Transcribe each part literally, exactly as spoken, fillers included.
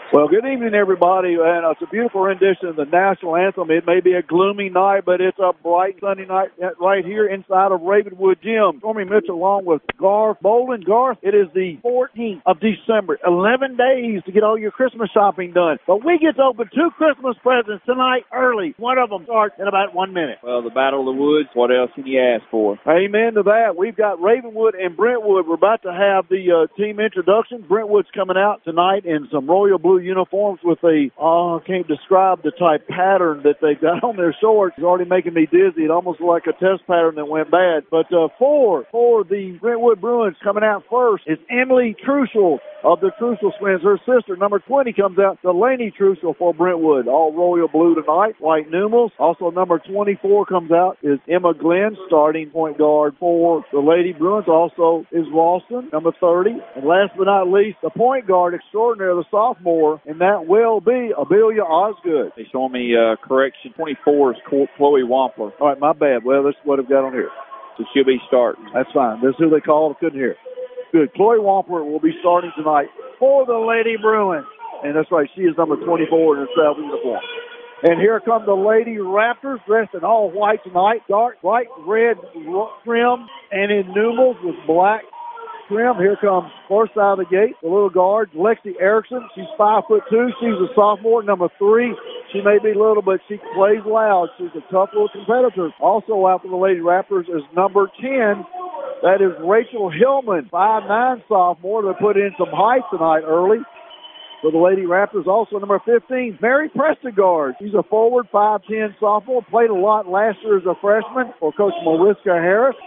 Well, good evening, everybody. And it's a beautiful rendition of the national anthem. It may be a gloomy night, but it's a bright sunny night right here inside of Ravenwood Gym. Stormy Mitchell along with Garth Bolden. Garth, it is the fourteenth of December. eleven days to get all your Christmas shopping done. But we get to open two Christmas presents tonight early. One of them starts in about one minute. Well, the Battle of the Woods, what else can you ask for? Amen to that. We've got Ravenwood and Brentwood. We're about to have the uh, team introduction. Brentwood's coming out tonight in some royal blue uniforms with a, oh, I can't describe the type pattern that they've got on their shorts. It's already making me dizzy. It almost like a test pattern that went bad. But uh, for, for the Brentwood Bruins coming out first is Emily Trussell of the Trussell twins. Her sister, number twenty, comes out, Delaney Trussell for Brentwood. All royal blue tonight, white numerals. Also, number twenty-four comes out is Emma Glenn, starting point guard for the Lady Bruins. Also is Ralston, number thirty. And last but not least, the point guard extraordinary, the sophomore, and that will be Amelia Osgood. They show me uh, correction. twenty-four is Chloe Wampler. All right, my bad. Well, this is what I've got on here. So she'll be starting. That's fine. This is who they called. I couldn't hear. Good. Chloe Wampler will be starting tonight for the Lady Bruins. And that's right. She is number twenty-four in her South uniform. And here come the Lady Raptors dressed in all white tonight. Dark, bright red trim and in numerals with black trim. Here comes first side of the gate, the little guard, Lexi Erickson. She's five foot two. She's a sophomore, number three. She may be little, but she plays loud. She's a tough little competitor. Also out for the Lady Raptors is number ten. That is Rachel Hillman, five nine sophomore. They put in some height tonight early. For the Lady Raptors, also number fifteen, Mary Prestigard. She's a forward, five ten sophomore. Played a lot last year as a freshman for Coach Mariska Harris.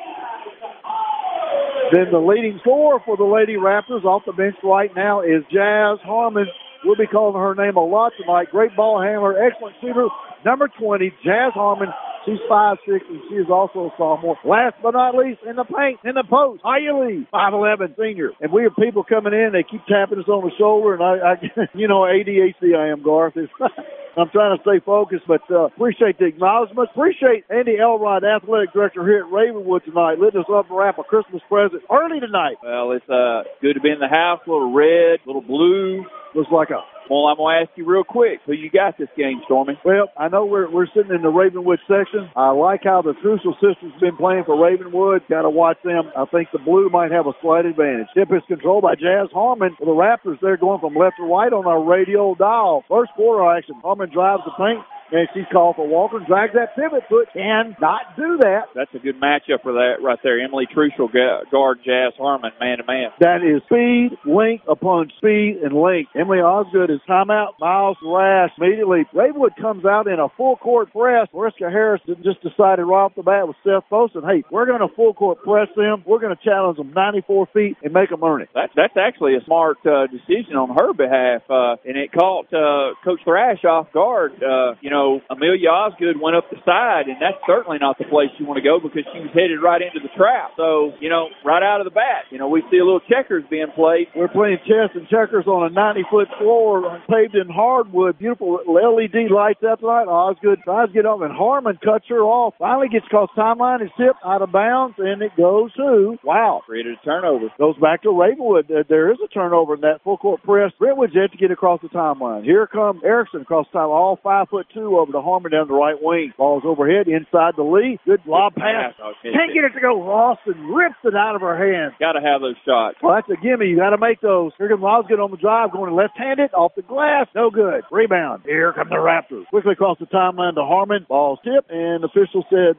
Then the leading scorer for the Lady Raptors off the bench right now is Jazz Harmon. We'll be calling her name a lot tonight. Great ball handler, excellent shooter. Number twenty, Jazz Harmon. She's five six, and she is also a sophomore. Last but not least, in the paint, in the post, Ayali, five eleven, senior. And we have people coming in. They keep tapping us on the shoulder, and I, I you know, A D H D I am, Garth. I'm trying to stay focused, but uh, appreciate the acknowledgement. Appreciate Andy Elrod, athletic director here at Ravenwood tonight, letting us up and wrap a Christmas present early tonight. Well, it's uh, good to be in the house. A little red, a little blue. Looks like a... Well, I'm going to ask you real quick, who you got this game, Stormy? Well, I know we're we're sitting in the Ravenwood section. I like how the Trussell sisters have been playing for Ravenwood. Got to watch them. I think the blue might have a slight advantage. Tip is controlled by Jazz Harmon. For the Raptors, they're going from left to right on our radio dial. First quarter action. Harmon drives the paint. And she's called for Walker, drags that pivot foot, and not do that. That's a good matchup for that right there. Emily Trussell guard Jazz Harmon, man-to-man. That is speed, length upon speed, and length. Emily Osgood is timeout. Miles Rash immediately. Ravenwood court comes out in a full-court press. Mariska Harris just decided right off the bat with Seth Fosen, hey, we're going to full-court press them. We're going to challenge them ninety-four feet and make them earn it. That's, that's actually a smart uh, decision on her behalf, uh, and it caught uh, Coach Thrash off guard. Uh, you know, know, Amelia Osgood went up the side, and that's certainly not the place you want to go because she was headed right into the trap. So, you know, right out of the bat, you know, we see a little checkers being played. We're playing chess and checkers on a ninety-foot floor paved in hardwood. Beautiful L E D lights out tonight. Osgood tries to get up, and Harmon cuts her off. Finally gets across timeline, is tipped out of bounds, and it goes to, wow. Created a turnover. Goes back to Ravenwood. There is a turnover in that full-court press. Brentwood's yet to get across the timeline. Here comes Erickson across the time, all five foot two over to Harmon down the right wing. Ball's overhead, inside the lead. Good lob pass. Okay. Can't get it to go. Ralston rips it out of her hands. Got to have those shots. Well, that's a gimme. You got to make those. Here comes Osgood on the drive, going left-handed, off the glass. No good. Rebound. Here come the Raptors. Quickly across the timeline to Harmon. Ball's tipped, and the official said,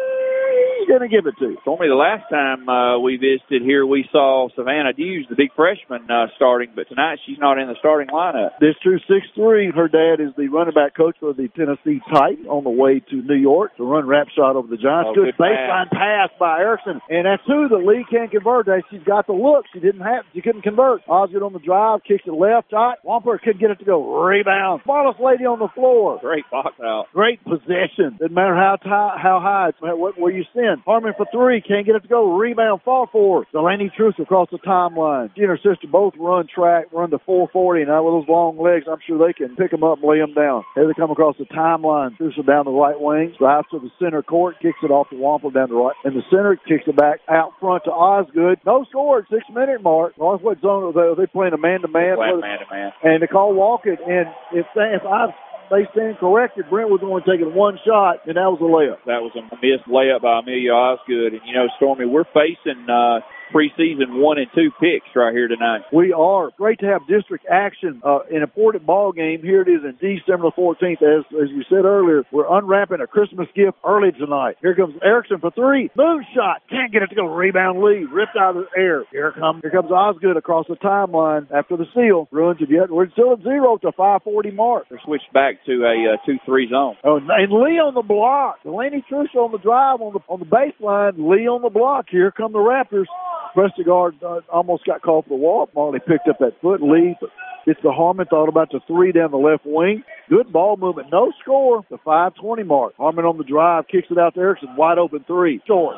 he's going to give it to you. Told me the last time uh, we visited here, we saw Savannah Hughes, the big freshman, uh, starting, but tonight she's not in the starting lineup. This true six three. Her dad is the running back coach for the Tennessee Titans on the way to New York to run rap shot over the Giants. Oh, good good baseline pass. pass by Erickson, and that's who the Lee can't convert. She's got the look. She didn't have. She couldn't convert. Osgood on the drive, kicks it left shot. Wampler couldn't get it to go. Rebound. Smallest lady on the floor. Great box out. Great possession. Doesn't matter how high, how high it's what where you send. again. Harmon for three. Can't get it to go. Rebound fought for. Delaney Truce across the timeline. She and her sister both run track, run the four forty, and now with those long legs, I'm sure they can pick them up and lay them down. Here they come across the timeline. Truce down the right wing. Drives to the center court. Kicks it off to Wampler down the right. In the center, kicks it back out front to Osgood. No score at six-minute mark. Northwood zone, are they, are they playing a man-to-man? Man-to-man. And they call walk it, and if, they, if I... they stand corrected, Brentwood's only taking one shot, and that was a layup. That was a missed layup by Amelia Osgood. And, you know, Stormy, we're facing uh, preseason one and two picks right here tonight. We are. Great to have district action, uh, an important ball game. Here it is in December the fourteenth. As, as you said earlier, we're unwrapping a Christmas gift early tonight. Here comes Erickson for three. Move shot. Can't get it to go. Rebound lead. Ripped out of the air. Here comes, here comes Osgood across the timeline after the steal. Ruins it yet. We're still at zero to five forty mark. They're switched back to a uh, two three zone. Oh, and Lee on the block. Delaney Truce on the drive on the on the baseline. Lee on the block. Here come the Raptors. Prestigard uh, almost got called for the wall. Marley picked up that foot. Lee gets the Harmon. Thought about the three down the left wing. Good ball movement. No score. The five twenty mark. Harmon on the drive. Kicks it out to Erickson. Wide open three. Short.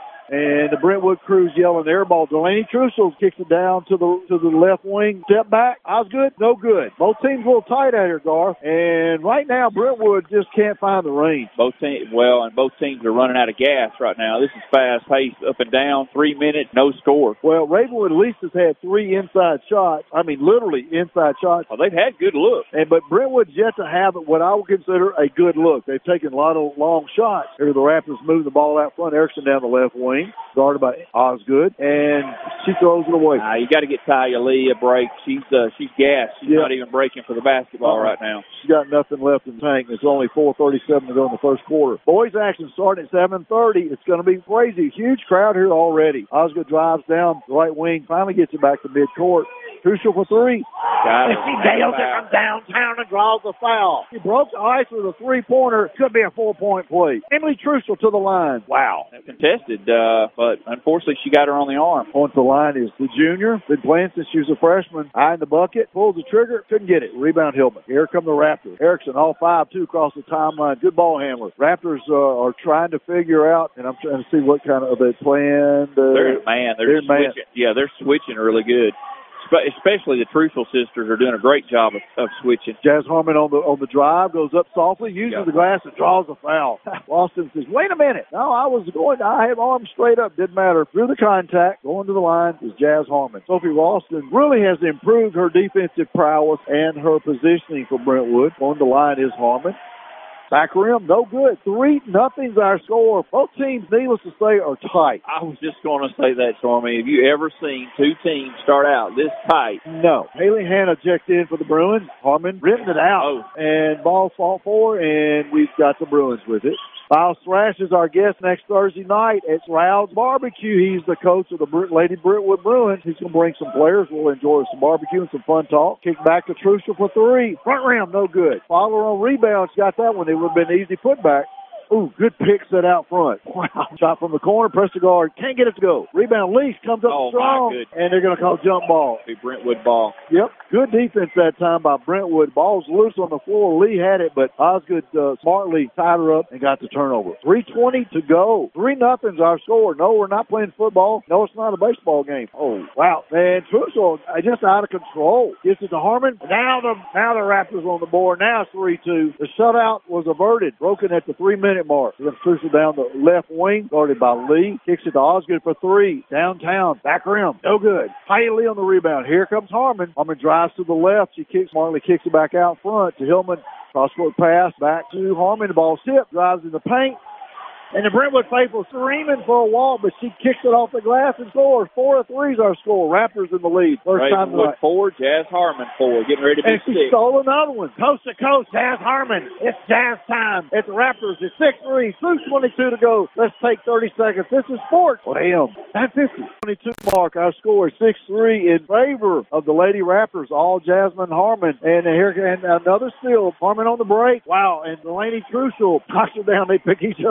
And the Brentwood crew's yelling air ball. Delaney Trussell kicks it down to the to the left wing. Step back. Osgood, no good. Both teams a little tight out here, Garth. And right now, Brentwood just can't find the range. Both teams, well, and both teams are running out of gas right now. This is fast paced, up and down, three minutes, no score. Well, Ravenwood at least has had three inside shots. I mean, literally inside shots. Well, they've had good looks. And but Brentwood's yet to have what I would consider a good look. They've taken a lot of long shots. Here the Raptors move the ball out front. Erickson down the left wing. Guarded by Osgood, and she throws it away. Nah, you got to get Talia Lee a break. She's uh, she's gassed. She's yep. not even breaking for the basketball uh-huh. right now. She's got nothing left in the tank. It's only four thirty-seven to go in the first quarter. Boys action starting at seven thirty. It's going to be crazy. Huge crowd here already. Osgood drives down the right wing, finally gets it back to midcourt. Crucial for three. Got it. And she nails it from downtown and draws the foul. She broke the ice with a three-pointer. Could be a four-point play. Emily Trussell to the line. Wow. Contested, uh, but unfortunately she got her on the arm. On the line is the junior. Been playing since she was a freshman. Eye in the bucket. Pulls the trigger. Couldn't get it. Rebound Hillman. Here come the Raptors. Erickson, all five, two across the timeline. Good ball handler. Raptors uh, are trying to figure out, and I'm trying to see what kind of they plan. Uh, they're, man, they're, they're switching. Man. Yeah, they're switching really good. Especially the Trussell sisters are doing a great job of, of switching. Jazz Harmon on the on the drive goes up softly, uses yeah. the glass and draws a foul. Austin says, "Wait a minute! No, I was going. I have arms straight up. Didn't matter. Through the contact, going to the line is Jazz Harmon. Sophie Ralston really has improved her defensive prowess and her positioning for Brentwood. On the line is Harmon. Back rim, no good. Three nothing's our score. Both teams, needless to say, are tight. I was just going to say that, Stormy. Have you ever seen two teams start out this tight? No. Haley Hanna checked in for the Bruins. Harmon ripped it out. Oh. And ball fought for, and we've got the Bruins with it. Miles Thrash is our guest next Thursday night at Stroud's Barbecue. He's the coach of the Lady Brentwood Bruins. He's going to bring some players. We'll enjoy some barbecue and some fun talk. Kick back to Trussell for three. Front rim, no good. Follower on rebounds, got that one. It would have been an easy putback. Ooh, good pick set out front. Wow. Shot from the corner. Prestigard can't get it to go. Rebound Leach comes up oh, strong. And they're going to call jump ball. The Brentwood ball. Yep. Good defense that time by Brentwood. Ball's loose on the floor. Lee had it, but Osgood uh, smartly tied her up and got the turnover. three twenty to go. three nothing's our score. No, we're not playing football. No, it's not a baseball game. Oh, wow. Man, Trussell just out of control. Gets it to Harmon. Now the now the Raptors on the board. Now it's three two. The shutout was averted. Broken at the three-minute mark. We're going to Trussell down the left wing. Guarded by Lee. Kicks it to Osgood for three. Downtown. Back rim. No good. Haley on the rebound. Here comes Harmon. Harmon drives to the left. She kicks. Marley kicks it back out front to Hillman. Cross-court pass back to Harmon. The ball tipped. Drives in the paint. And the Brentwood faithful screaming for a walk, but she kicks it off the glass and scores. Four to three is our score. Raptors in the lead. First time tonight. Four, Jazz Harmon four. Getting ready to be and she six. Stole another one. Coast to coast, Jazz Harmon. It's Jazz time. It's the Raptors. It's six three. two twenty-two to go. Let's take thirty seconds. This is sports. Well, damn. nine fifty. twenty-two mark. Our score is six three in favor of the Lady Raptors. All Jasmine Harmon. And here and another steal. Harmon on the break. Wow. And Delaney Trussell knocks her down. They pick each other up.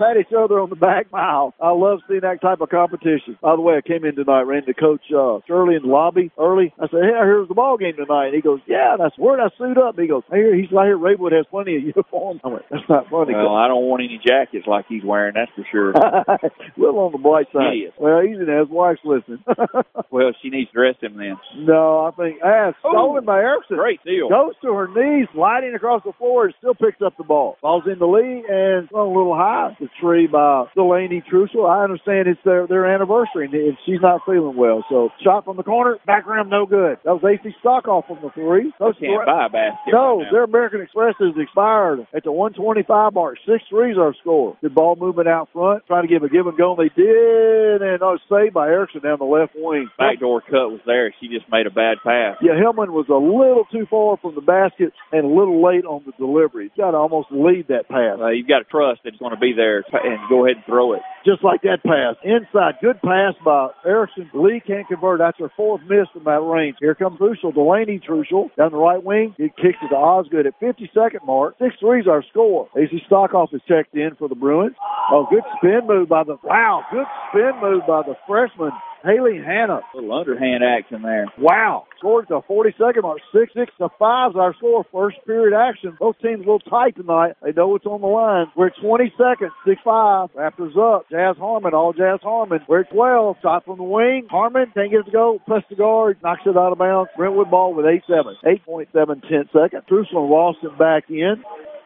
pat each other on the back mile. I love seeing that type of competition. By the way, I came in tonight, ran to Coach uh, Shirley in the lobby early. I said, hey, I heard the ball game tonight. And he goes, yeah. And I said, where'd I suit up? And he goes, hey, he's right here. Raywood has plenty of uniforms. I went, that's not funny. Well, I don't want any jackets like he's wearing, that's for sure. Well, on the bright side. Yes. Well, he's in his wife's listening. Well, she needs to dress him then. No, I think, ah, stolen Ooh, by Erickson. Great deal. Goes to her knees, sliding across the floor, and still picks up the ball. Ball's in the lead and thrown a little high. The tree by Delaney Trussell. I understand it's their, their anniversary, and she's not feeling well. So, shot from the corner, back rim, no good. That was A C Stockoff from the three. Those can't buy a basket. No, right their American Express has expired at the one twenty-five mark. Six threes are scored. Good ball movement out front, trying to give a give and go, and they did, and it was saved by Erickson down the left wing. Backdoor cut was there. She just made a bad pass. Yeah, Hillman was a little too far from the basket and a little late on the delivery. He's got to almost lead that pass. Uh, you've got to trust that it's going to be there and go ahead and throw it. Just like that pass. Inside, good pass by Erickson. Lee can't convert. That's her fourth miss from that range. Here comes Trussell, Delaney Trussell, down the right wing. He kicks it to Osgood at fifty-second mark. Six threes our score. A C Stockoff is checked in for the Bruins. Oh, good spin move by the, wow, good spin move by the freshman, Haley Hanna. A little underhand action there. Wow. Scored to forty-second mark. Six, six to five is our score. First period action. Both teams a little tight tonight. They know what's on the line. We're at twenty seconds. six five. Raptors up. Jazz Harmon. All Jazz Harmon. We're at twelve. Shot from the wing. Harmon can't get it to go. Press the guard. Knocks it out of bounds. Brentwood ball with eight seven. eight point seven ten seconds. Trussell and Ralston back in.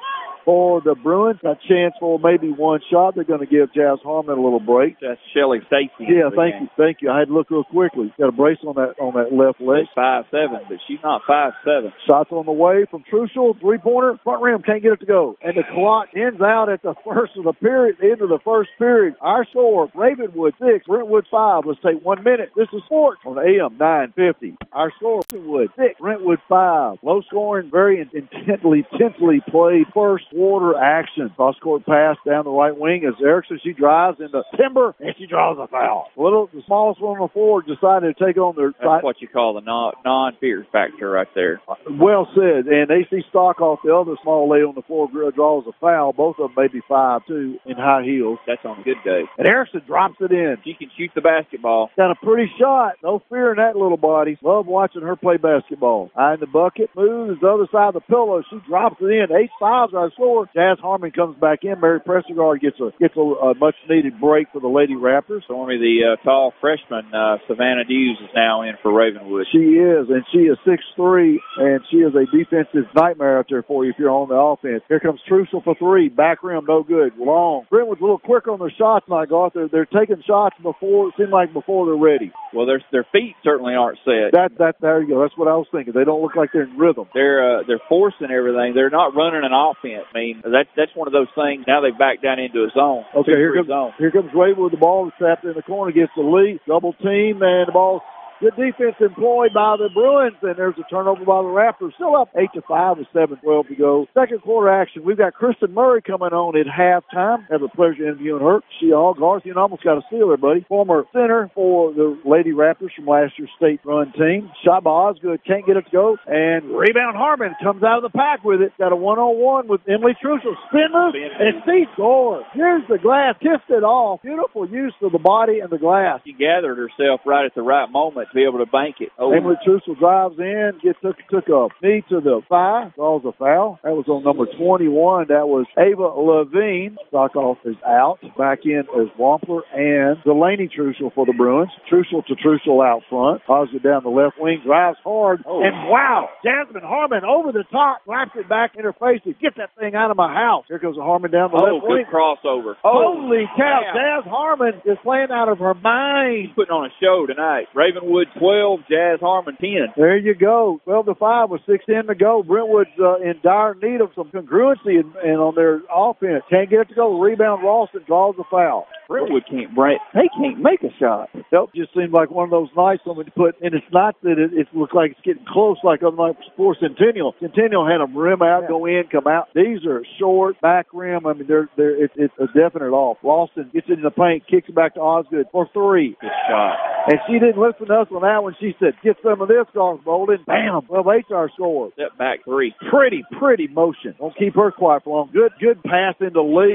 For the Bruins, a chance for maybe one shot. They're going to give Jazz Harmon a little break. That's Shelley Stacy. Yeah, thank you, thank you. I had to look real quickly. Got a brace on that on that left leg. She's five seven, but she's not five seven. Shots on the way from Trussell, three pointer, front rim, can't get it to go. And the clock ends out at the first of the period, the end of the first period. Our score: Ravenwood six, Brentwood five. Let's take one minute. This is sports on A M nine fifty. Our score: Ravenwood six, Brentwood five. Low scoring, very intently, intensely played first quarter action. Cross court pass down the right wing as Erickson, she drives into Timber and she draws a foul. Little, the smallest one on the floor decided to take on their. That's side. What you call the non non-fear factor right there. Well said. And A C Stockoff, the other small lady on the floor, draws a foul. Both of them maybe five two in high heels. That's on a good day. And Erickson drops it in. She can shoot the basketball. Got a pretty shot. No fear in that little body. Love watching her play basketball. Eye in the bucket, moves the other side of the pillow. She drops it in. eight five is our score. Jazz Harmon comes back in. Mary Prestegard gets a gets a, a much needed break for the Lady Raptors. Stormy, the uh, tall freshman uh, Savannah Dews is now in for Ravenwood. She is, and she is six three, and she is a defensive nightmare out there for you if you're on the offense. Here comes Trussell for three. Back rim, no good. Long. Brentwood's a little quicker on their shots than I got. They're, they're taking shots before, it seems like before they're ready. Well, their their feet certainly aren't set. That that there you go. That's what I was thinking. They don't look like they're in rhythm. They're uh, they're forcing everything. They're not running an offense. I mean, that's that's one of those things. Now they've backed down into a zone. Okay, here comes zone. here comes Ray with the ball trapped in the corner, gets the lead, double team, and the ball. Good defense employed by the Bruins, and there's a turnover by the Raptors. Still up eight to five with seven twelve to go. Second quarter action. We've got Kristen Murray coming on at halftime. Have a pleasure interviewing her. She all Garth, you almost got a steal there, buddy. Former center for the Lady Raptors from last year's state run team. Shot by Osgood, can't get it to go, and rebound Harmon comes out of the pack with it. Got a one-on-one with Emily Trussell. Spin move, and she scores. Here's the glass, kissed it off. Beautiful use of the body and the glass. She gathered herself right at the right moment to be able to bank it. Oh. Emily Trussell drives in, gets took, took a knee to the thigh, draws a foul. That was on number twenty-one. That was Ava Levine. Stockoff is out. Back in is Wampler and Delaney Trussell for the Bruins. Trussell to Trussell out front. Osgood down the left wing, drives hard, oh. And wow, Jasmine Harmon over the top, slaps it back in her face to get that thing out of my house. Here goes Harmon down the oh, left wing. Oh, good crossover. Holy cow, yeah. Jazz Harmon is playing out of her mind. She's putting on a show tonight. Ravenwood twelve, Jazz Harmon ten. There you go. twelve to five with six ten to go. Brentwood's uh, in dire need of some congruency and, and on their offense. Can't get it to go. Rebound Ralston draws the foul. Brentwood can't break. They can't make a shot. Nope. Just seemed like one of those nights when we put, and it's not that it, it looks like it's getting close like other nights for Centennial. Centennial had them rim out, yeah. Go in, come out. These are short, back rim. I mean, they're, they're, it, it's a definite off. Ralston gets it in the paint, kicks it back to Osgood for three. Good shot. And she didn't listen to us on that one. She said, get some of this, Garth Bolden. Bam. Well, eight's our score. Step back three. Pretty, pretty motion. Don't keep her quiet for long. Good, good pass into Lee.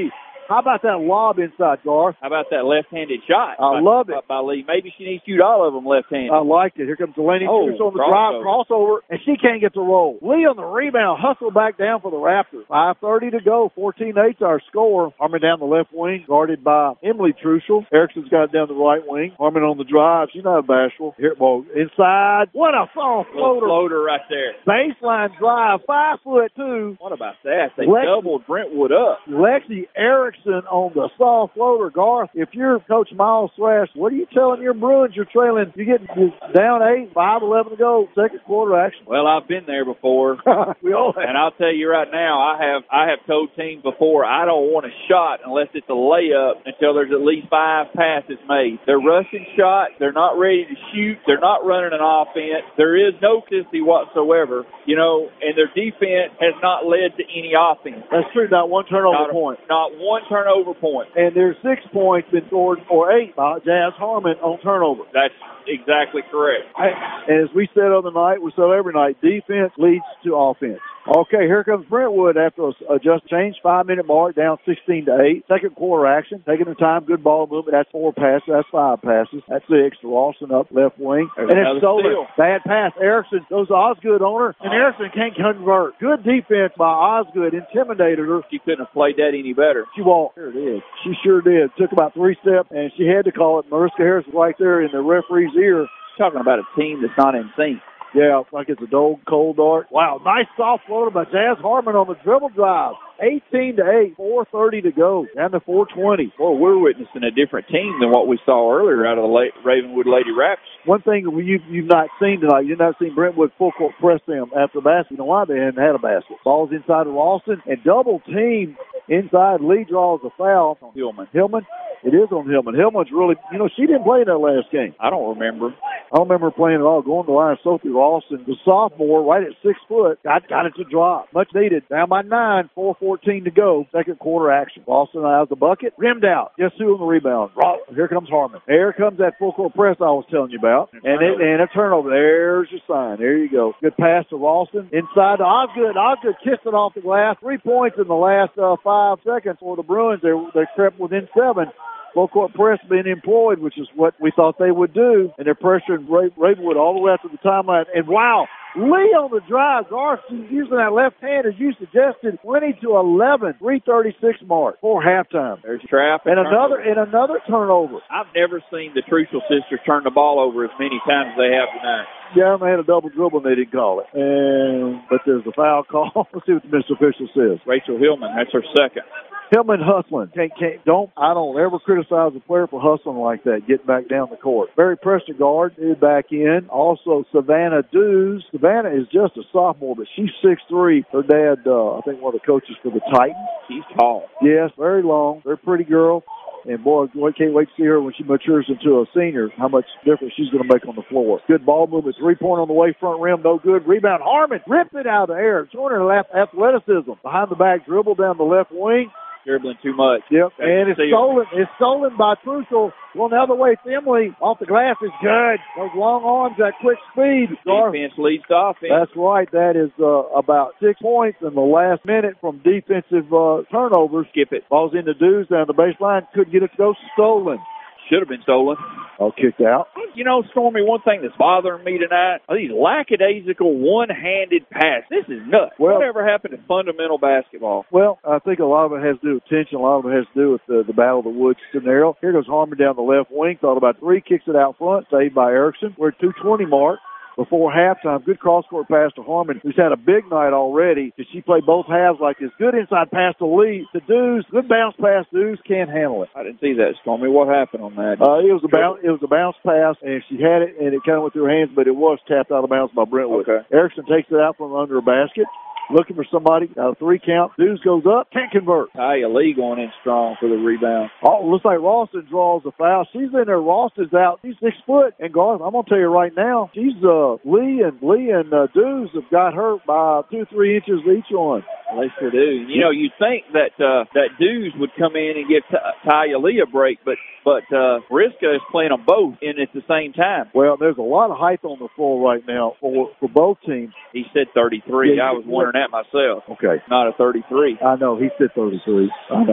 How about that lob inside, Garth? How about that left-handed shot? I by, love it. By, by Lee. Maybe she needs to shoot all of them left-handed. I liked it. Here comes Delaney oh, Truce on the crossover. drive, crossover, and she can't get the roll. Lee on the rebound, hustle back down for the Raptors. five thirty to go, fourteen eight's our score. Harmon down the left wing, guarded by Emily Trussell. Erickson's got it down the right wing. Harmon on the drive. She's not bashful. Here, well, inside. What a soft floater. Floater right there. Baseline drive, five foot two. What about that? They Lexi, doubled Brentwood up. Lexi Erickson on the soft floater. Garth, if you're Coach Miles Thrash, what are you telling your Bruins? You're trailing, you're getting down eight, five eleven to go, second quarter action. Well, I've been there before. We all have. And I'll tell you right now, I have I have told teams before, I don't want a shot unless it's a layup until there's at least five passes made. They're rushing shots. They're not ready to shoot. They're not running an offense. There is no consistency whatsoever, you know, and their defense has not led to any offense. That's true. Not one turnover not a, point. Not one turnover point. And there's six points been scored, or eight by Jazz Harmon on turnover. That's exactly correct. And as we said other night, we said every night, defense leads to offense. Okay, here comes Brentwood after a just change, five-minute mark, down sixteen to eight. Second quarter action, taking the time, good ball movement. That's four passes. That's five passes. That's six to Rawson up left wing. There's and it's stolen. Steal. Bad pass. Erickson goes to Osgood on her, and Erickson can't convert. Good defense by Osgood. Intimidated her. She couldn't have played that any better. She walked. Here it is. She sure did. Took about three steps, and she had to call it. Mariska Harris was right there in the referee's ear. Talking about a team that's not in sync. Yeah, like it's a dull, cold dart. Wow, nice soft floater by Jazz Harmon on the dribble drive. eighteen to eight, four thirty to go, down to four twenty. Well, we're witnessing a different team than what we saw earlier out of the Ravenwood Lady Raps. One thing you've, you've not seen tonight, you've not seen Brentwood full court press them after the basket. You know why? They hadn't had a basket. Ball's inside of Ralston, and double team inside. Lee draws a foul on Hillman. Hillman. It is on Hillman. Hillman's really, you know, she didn't play in that last game. I don't remember. I don't remember her playing at all. Going to the line, Sophie Ralston, the sophomore, right at six foot, got, got it to drop. Much needed. Down by nine, four fourteen to go. Second quarter action. Ralston has the bucket. Rimmed out. Guess who on the rebound? Here comes Harmon. Here comes that full court press I was telling you about. And, it, and a turnover. There's your sign. There you go. Good pass to Ralston. Inside to Osgood. Osgood kissed it off the glass. Three points in the last uh, five seconds for the Bruins. They, they crept within seven. Full court press being employed, which is what we thought they would do. And they're pressuring Ravenwood all the way out to the timeline. And wow, Lee on the drive. Garth using that left hand, as you suggested, twenty to eleven, three thirty-six mark for halftime. There's trap. And another, and another turnover. I've never seen the Trussell sisters turn the ball over as many times as they have tonight. Yeah, they had a double dribble and they didn't call it. And, but there's a foul call. Let's see what the Mister official says. Rachel Hillman, that's her second. Hillman hustling. Can't, can't, don't, I don't ever criticize a player for hustling like that, getting back down the court. Barry Prestergaard is back in. Also, Savannah Dews. Savannah is just a sophomore, but she's six three. Her dad, uh, I think one of the coaches for the Titans. She's tall. Yes, very long. Very pretty girl. And, boy, I can't wait to see her when she matures into a senior, how much difference she's going to make on the floor. Good ball movement. Three-point on the way, front rim, no good. Rebound, Harmon ripped it out of the air. Showing her left athleticism. Behind the back dribble down the left wing. Dribbling too much. Yep, That's and it's stolen. It's stolen by Trussell. Going the other way, Finley off the glass is good. Those long arms, that quick speed. Defense leads to offense. That's right. That is uh, about six points in the last minute from defensive uh, turnovers. Skip it. Ball's into Dews down the baseline. Couldn't get it to go. Stolen. Should have been stolen. Oh, kicked out. You know, Stormy, one thing that's bothering me tonight are these lackadaisical one-handed passes. This is nuts. Well, whatever happened to fundamental basketball? Well, I think a lot of it has to do with tension. A lot of it has to do with the, the Battle of the Woods scenario. Here goes Harmon down the left wing. Thought about three. Kicks it out front. Saved by Erickson. We're at two twenty mark. Before halftime, good cross-court pass to Harmon, who's had a big night already. Did she play both halves like this? Good inside pass to Lee. To Dews. Good bounce pass. Dews can't handle it. I didn't see that, Stormy. What happened on that? Uh, it was a bounce. It was a bounce pass, and she had it, and it kind of went through her hands, but it was tapped out of bounds by Brentwood. Okay. Erickson takes it out from under a basket. Looking for somebody. Got a three count. Dews goes up. Can't convert. Taya Lee going in strong for the rebound. Oh, looks like Ralston draws a foul. She's in there. Ralston's out. She's six foot. And Garth, I'm going to tell you right now, she's uh, Lee and Lee and uh, Dews have got her by two, three inches each one. They sure do. You know, you'd think that uh, that Dews would come in and give T- Taya Lee a break, but but uh, Mariska is playing them both in at the same time. Well, there's a lot of height on the floor right now for for both teams. He said thirty-three. Yeah, I was wondering that myself. Okay. Not a thirty-three. I know. He said thirty-three. I know.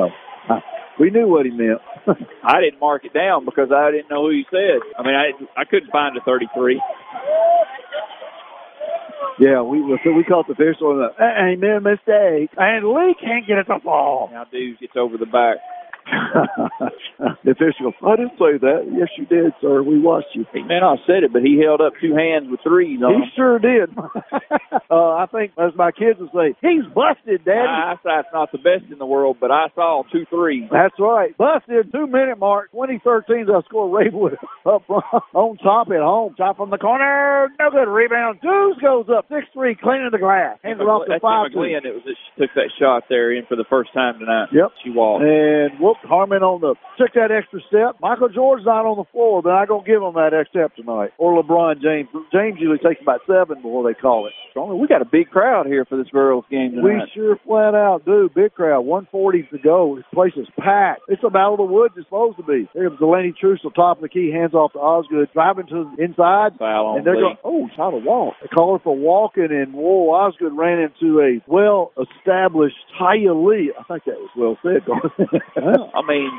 We knew what he meant. I didn't mark it down because I didn't know who he said. I mean, I I couldn't find a thirty-three. Yeah, we so we caught the official and the, I made a mistake. And Lee can't get it to fall. Now Deuce gets over the back. The official, I didn't say that. Yes, you did, sir. We watched you. He may not have said it, but he held up two hands with threes on He them. sure did. uh, I think, as my kids would say, he's busted, Daddy. My eyesight's not the best in the world, but I saw two threes. That's right. Busted, two-minute mark, twenty thirteen. I score Ravenwood up front, on top at home. Top from the corner. No good rebound. Deuce goes up. six three, cleaning the glass. Hands it off to five two. McGlynn, it was that she took that shot there in for the first time tonight. Yep. She walked. And whoop, Harmon on the, took that extra step. Michael George's not on the floor, but I'm going to give him that extra step tonight. Or LeBron James. James usually takes about seven before they call it. We got a big crowd here for this girls game tonight. We sure flat out do. Big crowd. one forty to go. This place is packed. It's a Battle of the Woods it's supposed to be. There's Delaney Trussell, top of the key, hands off to Osgood, driving to the inside. Foul on and they're Lee. going, oh, shot a walk. They call her for walking, and whoa, Osgood ran into a well-established Taya Lee. I think that was well said, Garth. Well, I mean,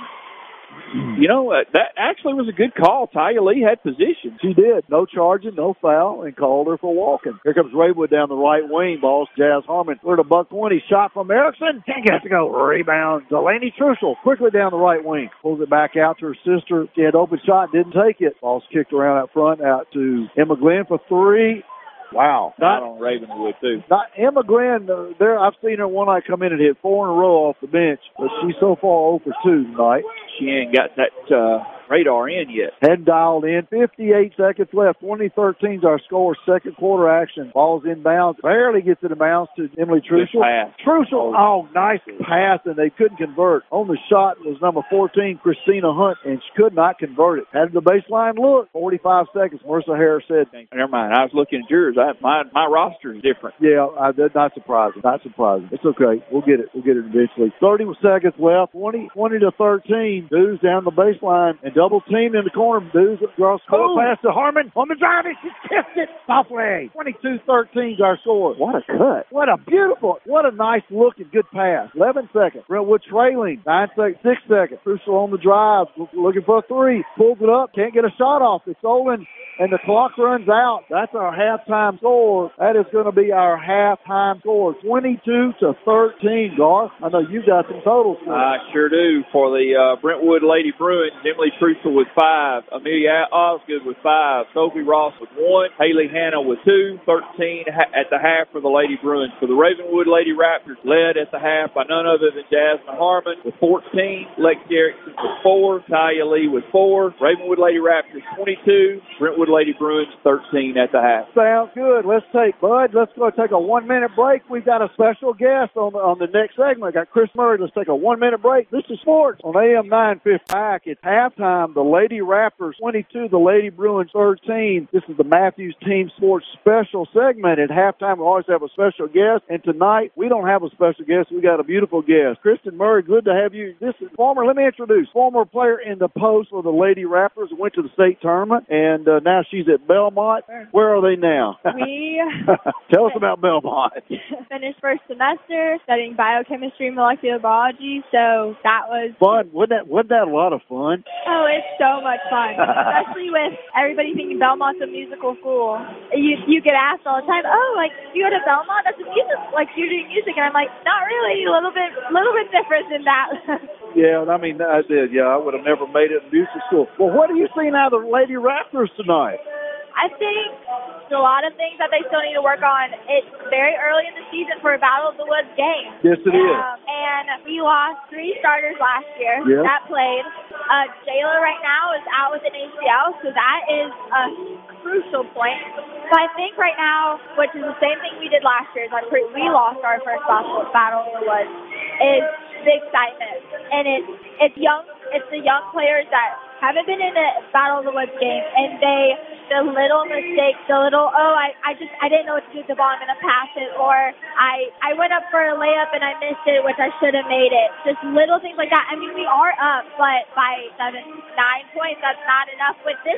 you know, uh, that actually was a good call. Taya Lee had position. She did. No charging, no foul, and called her for walking. Here comes Raywood down the right wing. Ball's Jazz Harmon. We're at a buck twenty. Shot from Erickson. Can't get it to go. Rebound. Delaney Trussell quickly down the right wing. Pulls it back out to her sister. She had open shot. Didn't take it. Ball's kicked around out front out to Emma Glenn for three. Wow. Not on Ravenwood, too. Not Emma Glenn, uh, there, I've seen her one night come in and hit four in a row off the bench, but she's so far oh for two tonight. She ain't got that uh, radar in yet. Hadn't dialed in. fifty-eight seconds left. twenty thirteen is our score. Second quarter action. Ball's inbounds. Barely gets it inbounds to Emily Trussell. Trussell, oh, nice pass, and they couldn't convert. On the shot was number fourteen, Christina Hunt, and she could not convert it. Had the baseline look. forty-five seconds. Marissa Harris said. Never mind. I was looking at yours. I, my my roster is different. Yeah, I, that's not surprising. Not surprising. It's okay. We'll get it. We'll get it eventually. thirty seconds left. twenty, twenty to thirteen. Deuce down the baseline and double teamed in the corner. Deuce draws score pass to Harmon. On the driving, she tipped it softly. twenty-two thirteen is our score. What a cut. What a beautiful, what a nice looking good pass. eleven seconds. Brentwood trailing. nine seconds, six seconds. Crucial on the drive. Looking for a three. Pulls it up. Can't get a shot off. It's Olin. And the clock runs out. That's our halftime score. That is going to be our halftime score. twenty-two to thirteen, Garth. I know you got some totals. I sure do. For the uh, Brentwood Lady Bruins, Emily Trussell with five, Amelia Osgood with five, Sophie Ross with one, Haley Hanna with two, thirteen at the half for the Lady Bruins. For the Ravenwood Lady Raptors, led at the half by none other than Jasmine Harmon with fourteen, Lexi Erickson with four, Taya Lee with four, Ravenwood Lady Raptors twenty-two, Brentwood Lady Bruins thirteen at the half. Sounds good. Let's take, Bud, let's go take a one-minute break. We've got a special guest on the, on the next segment. I got Chris Murray. Let's take a one-minute break. This is sports on A M nine fifty. Back at halftime, the Lady Raptors twenty-two, the Lady Bruins thirteen. This is the Matthews Team Sports special segment. At halftime, we always have a special guest, and tonight we don't have a special guest. We got a beautiful guest. Kristen Murray, good to have you. This is former, let me introduce, former player in the post for the Lady Raptors, went to the state tournament, and uh, now she's at Belmont. Where are they now? We Tell us about Belmont. finished first semester studying biochemistry and molecular biology, so that was fun. Wasn't that, wasn't that a lot of fun? Oh, it's so much fun, especially with everybody thinking Belmont's a musical school. You you get asked all the time, oh, like, you go to Belmont? That's a music, like, you're doing music, and I'm like, not really, a little bit, little bit different than that. Yeah, I mean, I did. Yeah, I would have never made it in music school. Well, what are you seeing out of the Lady Raptors tonight? I think there's a lot of things that they still need to work on. It's very early in the season for a Battle of the Woods game. Yes, it is. Um, and we lost three starters last year yep. that played. Uh, Jayla right now is out with an A C L, so that is a crucial point. So I think right now, which is the same thing we did last year, is I'm pretty, we lost our first Battle of the Woods, is the excitement. And it's, it's young, it's the young players that haven't been in a Battle of the Woods game, and they, the little mistakes, the little, oh, I, I just, I didn't know what to do with the ball, I'm going to pass it, or I, I went up for a layup and I missed it, which I should have made it. Just little things like that. I mean, we are up, but by seven, nine points, that's not enough with this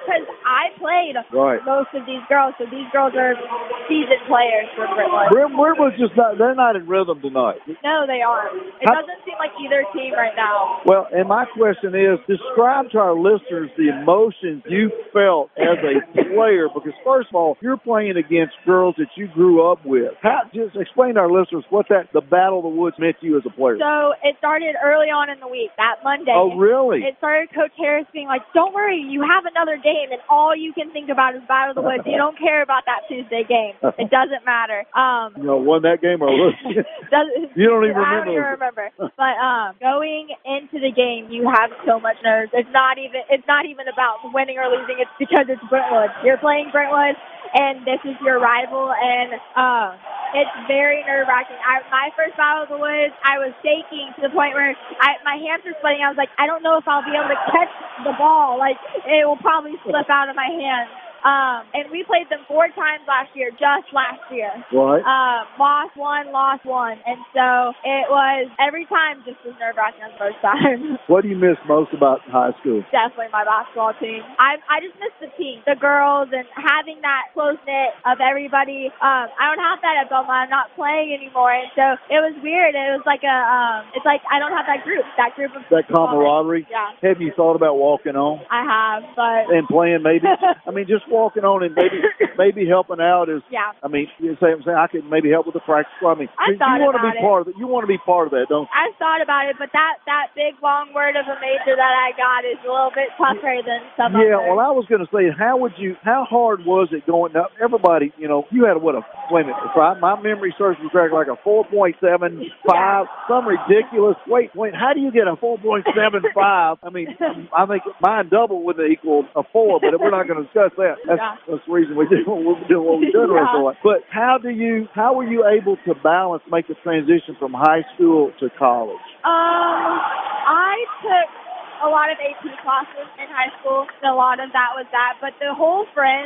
because I played Right. most of these girls, so these girls are seasoned players for Brentwood. Brent- Brentwood's just not, they're not in rhythm tonight. No, they aren't. It How- doesn't seem like either team right now. Well, and my question is, describe to our listeners the emotions you felt as a player, because first of all, you're playing against girls that you grew up with. How, just explain to our listeners what that, the Battle of the Woods meant to you as a player. So it started early on in the week, that Monday. Oh, really? It started Coach Harris being like, don't worry, you have another game, and all you can think about is Battle of the Woods. You don't care about that Tuesday game. It doesn't matter. Um, You know, won that game or lose. doesn't, You don't even I remember. don't even remember. But um, going into the game, you have so much nerves. It's not even. It's not even about winning or losing. It's because it's Brentwood. You're playing Brentwood, and this is your rival, and uh, it's very nerve-wracking. I, my first Battle of the Woods, I was shaking to the point where I, my hands were sweating. I was like, I don't know if I'll be able to catch the ball. Like, it will probably slip out of my hands. Um, and we played them four times last year, just last year. Right. Uh, lost one, lost one. And so it was every time just as nerve-wracking as the first time. What do you miss most about high school? Definitely my basketball team. I I just miss the team, the girls, and having that close-knit of everybody. Um, I don't have that at Belmont. I'm not playing anymore. And so it was weird. It was like a, um, it's like I don't have that group, that group of That camaraderie? Yeah. Have you thought about walking on I have, but. and playing maybe? I mean, just walking on and maybe maybe helping out is. Yeah. I mean, you say I'm saying I could maybe help with the practice. I mean, I you, thought you want to about be it. part of it. You want to be part of that, don't you? I've thought about it, but that, that big, long word of a major that I got is a little bit tougher than some Yeah, others. well, I was going to say, how would you? How hard was it going? Now, everybody, you know, you had what a wait a minute. If I, my memory serves me correct, like a four point seven five, some ridiculous. Wait, wait. How do you get a four point seven five? I mean, I think mine double would equal a four, but we're not going to discuss that. That's, Yeah. that's the reason we did what we're doing. What we're doing Yeah. right now. But how do you? How were you able to balance, make the transition from high school to college? Um, I took a lot of A P classes in high school, and a lot of that was that. But the whole friends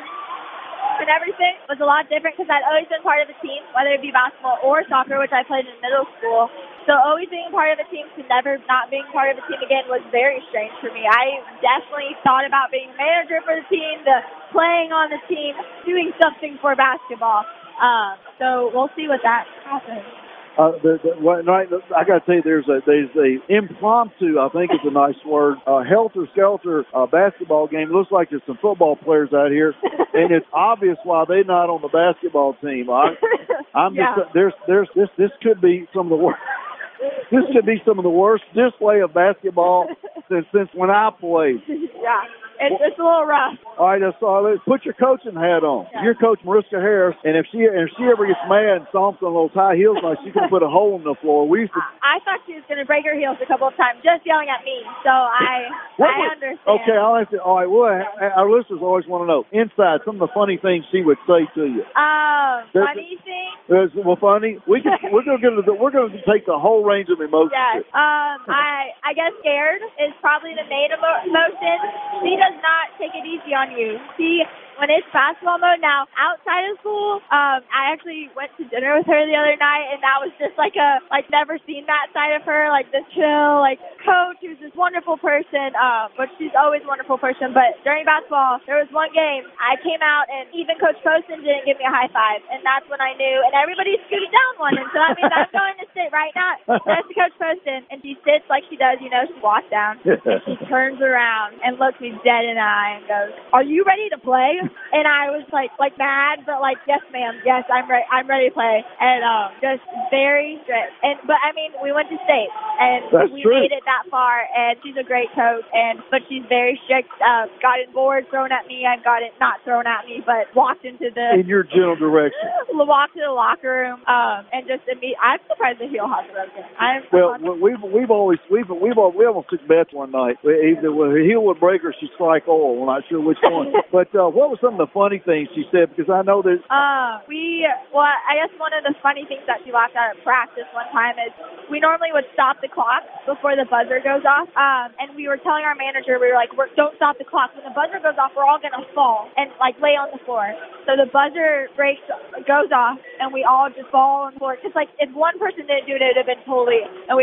and everything was a lot different because I'd always been part of a team, whether it be basketball or soccer, which I played in middle school. So always being part of a team to never not being part of a team again was very strange for me. I definitely thought about being a manager for the team, the playing on the team, doing something for basketball. Um, so we'll see what that happens. Uh, the, the, what, right, I got to tell you, there's a there's a impromptu, I think it's a nice word, uh, helter skelter uh, basketball game. Looks like there's some football players out here, and it's obvious why they're not on the basketball team. I, I'm Yeah. just there's there's this this could be some of the worst. This could be some of the worst display of basketball since since when I played. Yeah, it's, it's a little rough. All right, so let's put your coaching hat on. Yeah. You're Coach Mariska Harris, and if she if she ever gets mad and stomps on those high heels, like she can put a hole in the floor. We used to. I thought she was going to break her heels a couple of times just yelling at me, so I What I was- understand. Okay, I'll ask you. All right, well, our listeners always want to know inside some of the funny things she would say to you. Um, There's- funny thing. There's, well, funny. We can, we're going to we're going to take the whole range of emotions. Yes. Um, I I guess scared is probably the main emo- emotion. She does not take it easy on you. She when it's basketball mode now outside of school. Um, I actually went to dinner with her the other night, and that was just like a like never seen that side of her, like this chill, like coach who's this wonderful person. Um, but she's always a wonderful person. But during basketball, there was one game I came out, and even Coach Poston didn't give me a high five, and that's when I knew. And everybody scooted down one, and so that means I'm going to sit right now next to Coach Poston, and she sits like she does, you know, she walks down, and she turns around and looks me dead in the eye and goes, "Are you ready to play?" And I was like, like mad, but like, yes, ma'am, yes, I'm ready, I'm ready to play, and um, just very strict. And but I mean, we went to state, and That's we true. made it that far, and she's a great coach, and but she's very strict. Uh, got it board thrown at me, I got it not thrown at me, but walked into the In your general direction. walked to the locker room, um, and just imme- I'm surprised the heel hasn't broken. I'm Well, we've we've always we've we've al- we almost took bets one night. Either her heel would break or she'd strike oil. We're not sure which one. But uh, what were some of the funny things she said? Because I know that. Uh, we, well, I guess one of the funny things that she laughed at at practice one time is we normally would stop the clock before the buzzer goes off. Um, and we were telling our manager, we were like, we're, don't stop the clock. When the buzzer goes off, we're all going to fall and, like, lay on the floor. So the buzzer breaks, goes off, and we all just fall on the floor. Because, like, if one person didn't do it, it would have been totally, and we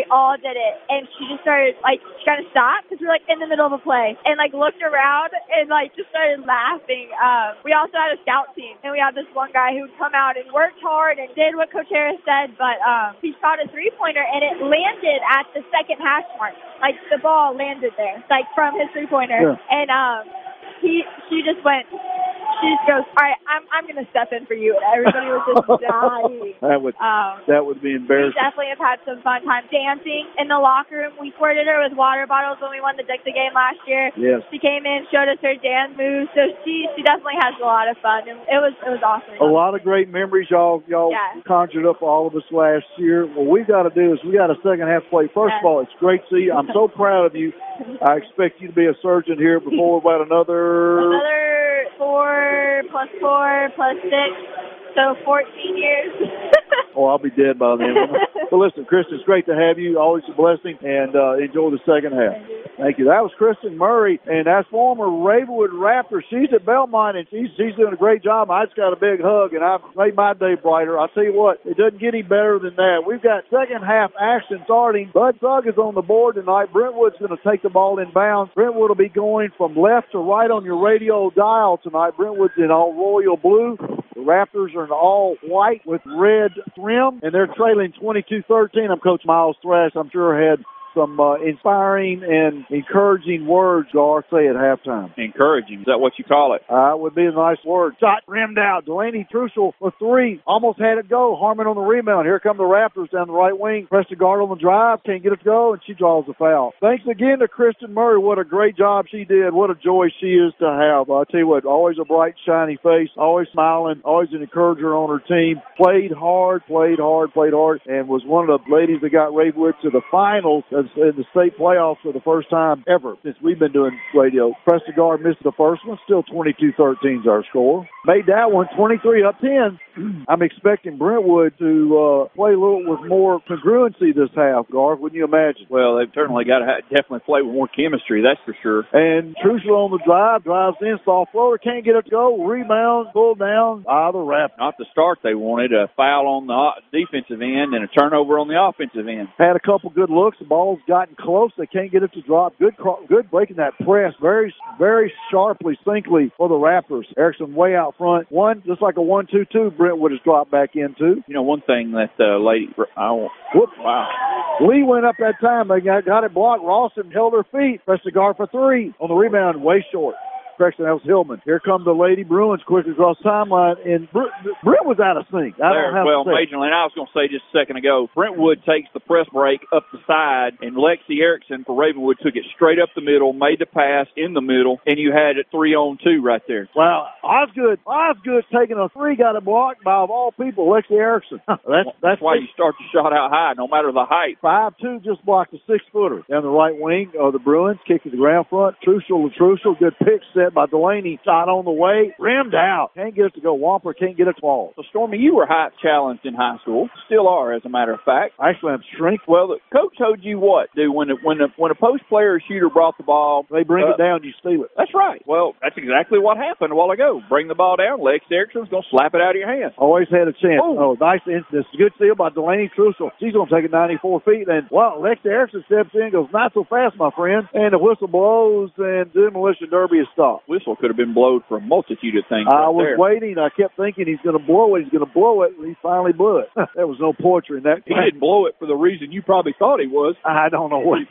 we all did it. And she just started, like, she kind of stopped because we were, like, in the middle of a play and, like, looked around and, like, just started laughing. Um, we also had a scout team, and we had this one guy who would come out and worked hard and did what Coach Harris said, but um, he shot a three-pointer, and it landed at the second hash mark. Like, the ball landed there, like, from his three-pointer. Yeah. And um, he, she just went, she just goes, all right, I'm I'm going to step in for you. And everybody was just dying. That would, um, that would be embarrassing. We definitely have had some fun times dancing in the locker room. We squirted her with water bottles when we won the Dixie game last year. Yes. She came in, showed us her dance moves. So she, she definitely has a lot of fun. And it was it was awesome. A lot of great memories y'all y'all yeah. conjured up for all of us last year. What we got to do is we got a second half play. First yeah. of all, it's great to see you. I'm so proud of you. I expect you to be a surgeon here before about another... Another four plus four plus six, so fourteen years. Oh, I'll be dead by then. But listen, Kristen, it's great to have you. Always a blessing, and uh, enjoy the second half. Thank you. That was Kristen Murray, and that's former Ravenwood Raptor. She's at Belmont, and she's, she's doing a great job. I just got a big hug, and I've made my day brighter. I'll tell you what, it doesn't get any better than that. We've got second half action starting. Bud Sugg is on the board tonight. Brentwood's going to take the ball in bounds. Brentwood will be going from left to right on your radio dial tonight. Brentwood's in all royal blue. The Raptors are in all white with red trim, and they're trailing twenty-two thirteen. I'm Coach Miles Thrash. I'm sure had some uh, inspiring and encouraging words, Gar, say at halftime. Encouraging. Is that what you call it? Uh, would be a nice word. Shot rimmed out. Delaney Trussell with three. Almost had it go. Harmon on the rebound. Here come the Raptors down the right wing. Preston Guard on the drive. Can't get it to go, and she draws the foul. Thanks again to Kristen Murray. What a great job she did. What a joy she is to have. I tell you what, always a bright, shiny face. Always smiling. Always an encourager on her team. Played hard, played hard, played hard, and was one of the ladies that got Ravenwood to the finals in the state playoffs for the first time ever since we've been doing radio. Preston Guard missed the first one. Still twenty-two thirteen is our score. Made that one twenty-three up ten. I'm expecting Brentwood to uh, play a little with more congruency this half, Garth. Wouldn't you imagine? Well, they've certainly got to ha- definitely play with more chemistry, that's for sure. And Trussell on the drive, drives in, soft floater, can't get it to go, rebounds, pull down, ah, the Raptors. Not the start they wanted, a foul on the defensive end and a turnover on the offensive end. Had a couple good looks, the ball's gotten close, they can't get it to drop. Good good breaking that press, very, very sharply, syncly for the Raptors. Erickson way out front. One, just like a one two two, Brentwood has dropped back into. You know, one thing that uh, lady, I won't, whoop, wow. Lee went up that time. They got, got it blocked. Rawson held her feet. Pressed the guard for three. On the rebound, way short. Correction, that was Hillman. Here come the Lady Bruins quick across the timeline, and Br- Brent was out of sync. I there, don't have well, to say. Major Lane, I was going to say just a second ago, Brentwood takes the press break up the side, and Lexi Erickson for Ravenwood took it straight up the middle, made the pass in the middle, and you had it three on two right there. Wow, Osgood, Osgood taking a three, got it blocked by, of all people, Lexi Erickson. that's, that's that's why you start the shot out high, no matter the height. five two just blocked a six-footer. Down the right wing of the Bruins, kick to the ground front. Trussell to Trussell, good pick set by Delaney. Shot on the way, rimmed out. Can't get it to go. Wamper can't get it to fall. So, Stormy, you were height challenged in high school. Still are, as a matter of fact. Actually, I'm shrink. Well, the coach told you what, do when a, when a, when a post player or shooter brought the ball. They bring uh, it down, you steal it. That's right. Well, that's exactly what happened a while ago. Bring the ball down. Lex Erickson's going to slap it out of your hand. Always had a chance. Ooh. Oh, nice instance. Good steal by Delaney Trussell. She's going to take it ninety-four feet. And, well, Lex Erickson steps in, goes, not so fast, my friend. And the whistle blows, and the demolition derby is stopped. Whistle could have been blown for a multitude of things. I right was there. waiting. I kept thinking he's going to blow it. He's going to blow it. And he finally blew it. There was no poetry in that. He didn't blow it for the reason you probably thought he was. I don't know what.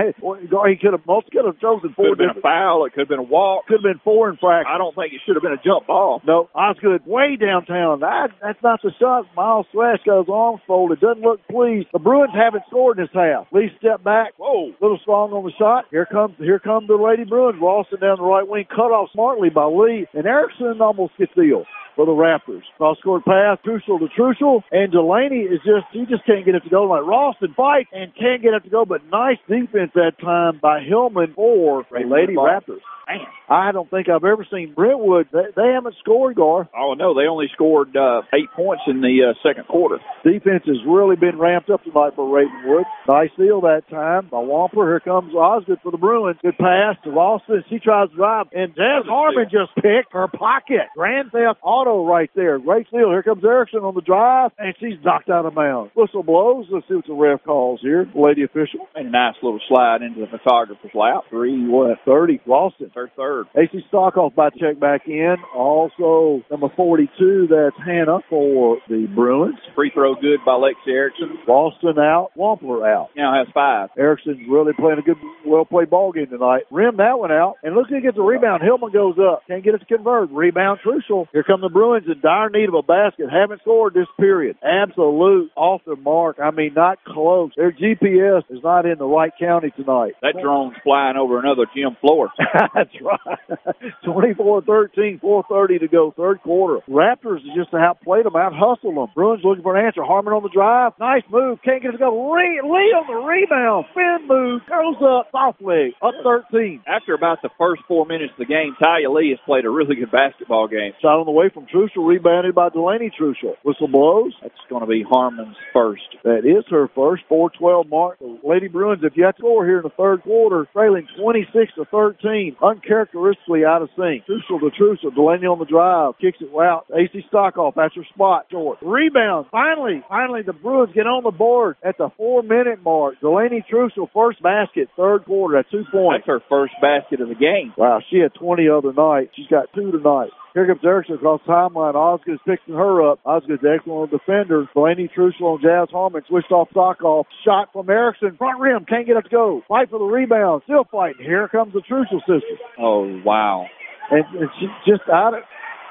He could have most could have chosen four. Could have been a foul. It could have been a walk. Could have been four infractions. I don't think it should have been a jump ball. No, Osgood way downtown. That, that's not the shot. Miles Thrash got his arms folded. Doesn't look pleased. The Bruins haven't scored in this half. Lee step back. Whoa. A little strong on the shot. Here comes here come the Lady Bruins. Rawson down the right wing. Cut off smartly by Lee. And Erickson almost gets steal for the Raptors. Cross-court pass, Trussell to Trussell, and Delaney is just, he just can't get it to go. Like Rawson fight and can't get it to go, but nice defense that time by Hillman for the Lady Raptors. Man. I don't think I've ever seen Brentwood. They, they haven't scored, Gar. Oh, no, they only scored uh, eight points in the uh, second quarter. Defense has really been ramped up tonight for Ravenwood. Nice steal that time by Wamper. Here comes Osgood for the Bruins. Good pass to Rawson. She tries to drive, and Des Harmon just picked her pocket. Grand theft auto. auto right there. Great steal. Here comes Erickson on the drive, and she's knocked out of bounds. Whistle blows. Let's see what the ref calls here. Lady official. And a nice little slide into the photographer's lap. Three, what, thirty, Ralston. Her third. A C Stockoff by check back in. Also, number forty-two, that's Hannah for the Bruins. Free throw good by Lexi Erickson. Ralston out. Wampler out. Now has five. Erickson's really playing a good, well-played ball game tonight. Rim that one out. And looks like he gets a rebound. Hillman goes up. Can't get it to convert. Rebound crucial. Here come the Bruins in dire need of a basket. Haven't scored this period. Absolute off the mark. I mean, not close. Their G P S is not in the right county tonight. That drone's flying over another gym floor. That's right. twenty-four thirteen, four thirty to go, third quarter. Raptors just outplayed them, out-hustled them. Bruins looking for an answer. Harmon on the drive. Nice move. Can't get it to go. Lee, Lee on the rebound. Spin move. Goes up. Soft leg. Up thirteen. After about the first four minutes of the game, Talia Lee has played a really good basketball game. Shot on the way from Trussell, rebounded by Delaney Trussell. Whistle blows. That's going to be Harmon's first. That is her first. four twelve mark. The Lady Bruins, if you have to score here in the third quarter, trailing twenty-six to thirteen. Uncharacteristically out of sync. Trussell to Trussell. Delaney on the drive. Kicks it out. A C Stockoff. That's her spot. Short. Rebound. Finally, finally the Bruins get on the board at the four-minute mark. Delaney Trussell, first basket, third quarter at two points. That's her first basket of the game. Wow, she had twenty other night. She's got two tonight. Here comes Erickson across the timeline. Osgood's picking her up. Osgood's an excellent defender. Delaney Trussell on Jazz Harmon. Switched off Stockoff. Shot from Erickson. Front rim. Can't get it to go. Fight for the rebound. Still fighting. Here comes the Trussell sisters. Oh, wow. And, and she just out of...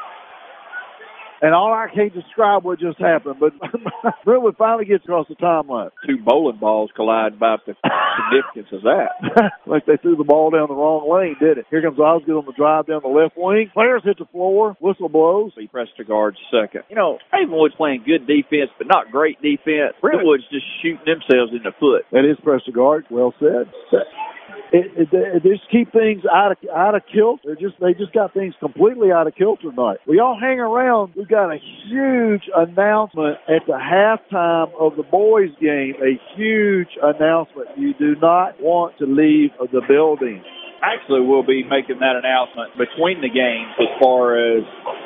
And all I can't describe what just happened, but Brentwood finally gets across the timeline. Two bowling balls collide. About the significance of that. Like they threw the ball down the wrong lane, did it? Here comes Osgood on the drive down the left wing. Players hit the floor. Whistle blows. He pressed to guard second. You know, Ravenwood's playing good defense, but not great defense. Brentwood's just shooting themselves in the foot. That is press to guard. Well said. It, it, it, they just keep things out of out of kilter. They're just they just got things completely out of kilter tonight. We all hang around. We've got a huge announcement at the halftime of the boys' game. A huge announcement. You do not want to leave the building. Actually, we'll be making that announcement between the games as far as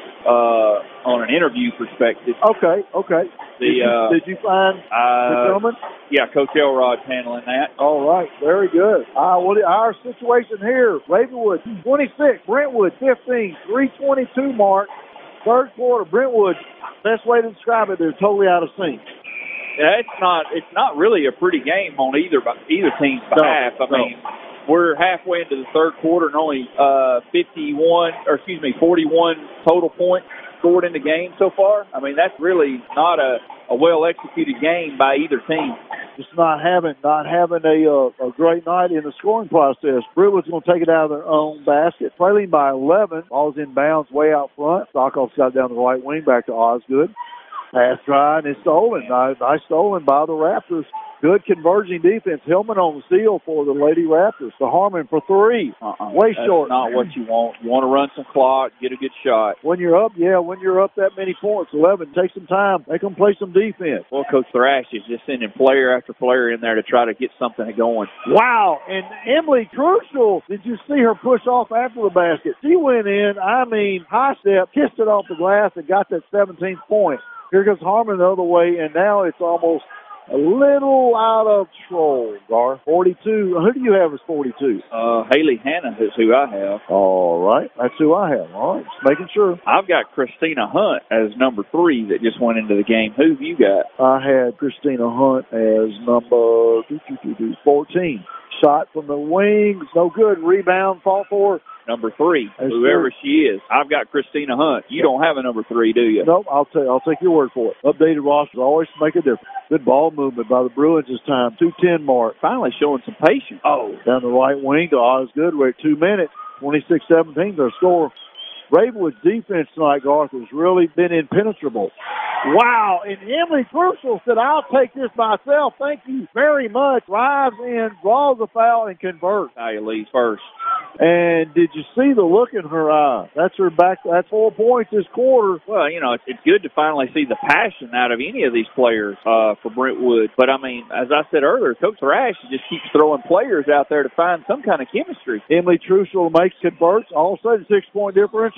uh, on an interview perspective. Okay, okay. The, did, you, uh, did you find uh, the gentleman? Yeah, Coach Elrod's handling that. All right, very good. Uh, well, our situation here, Ravenwood twenty-six, Brentwood fifteen, three twenty-two mark, third quarter. Brentwood, best way to describe it, they're totally out of sync. Yeah, it's not. It's not really a pretty game on either either team's behalf. No, I mean, no. We're halfway into the third quarter and only uh, fifty-one, or excuse me, forty-one total points scored in the game so far. I mean, that's really not a, a well-executed game by either team. Just not having not having a uh, a great night in the scoring process. Brentwood's going to take it out of their own basket. Trailing by eleven. Ball's in bounds way out front. Stockoff's got it down the right wing back to Osgood. Pass dry and it's stolen. Nice, nice stolen by the Raptors. Good converging defense. Hillman on the steal for the Lady Raptors. The Harmon for three. Uh-uh. Way That's short. Not what you want. You want to run some clock, get a good shot. When you're up, yeah, when you're up that many points, eleven, take some time. Make them play some defense. Well, Coach Thrash is just sending player after player in there to try to get something going. Wow. And Emily Trussell, did you see her push off after the basket? She went in, I mean, high step, kissed it off the glass and got that seventeenth point. Here goes Harmon the other way, and now it's almost a little out of control, Gar. forty-two. Who do you have as forty-two? Uh, Haley Hanna is who I have. All right. That's who I have. All right. Just making sure. I've got Christina Hunt as number three that just went into the game. Who have you got? I had Christina Hunt as number fourteen. Shot from the wings. No good. Rebound. Fought for. Number three, That's whoever true. she is. I've got Christina Hunt. You don't have a number three, do you? Nope, I'll take I'll take your word for it. Updated rosters always make a difference. Good ball movement by the Bruins this time. two ten mark. Finally showing some patience. Oh, down the right wing to Osgood. We're at two minutes. twenty-six seventeen their score. Ravenwood's defense tonight, Garth, has really been impenetrable. Wow, and Emily Trussell said, I'll take this myself. Thank you very much. Drives in, draws the foul, and converts. Talia Lee first. And did you see the look in her eye? That's her back. That's four points this quarter. Well, you know, it's, it's good to finally see the passion out of any of these players uh, for Brentwood. But, I mean, as I said earlier, Coach Thrash just keeps throwing players out there to find some kind of chemistry. Emily Trussell makes converts. All of a sudden, six-point differential.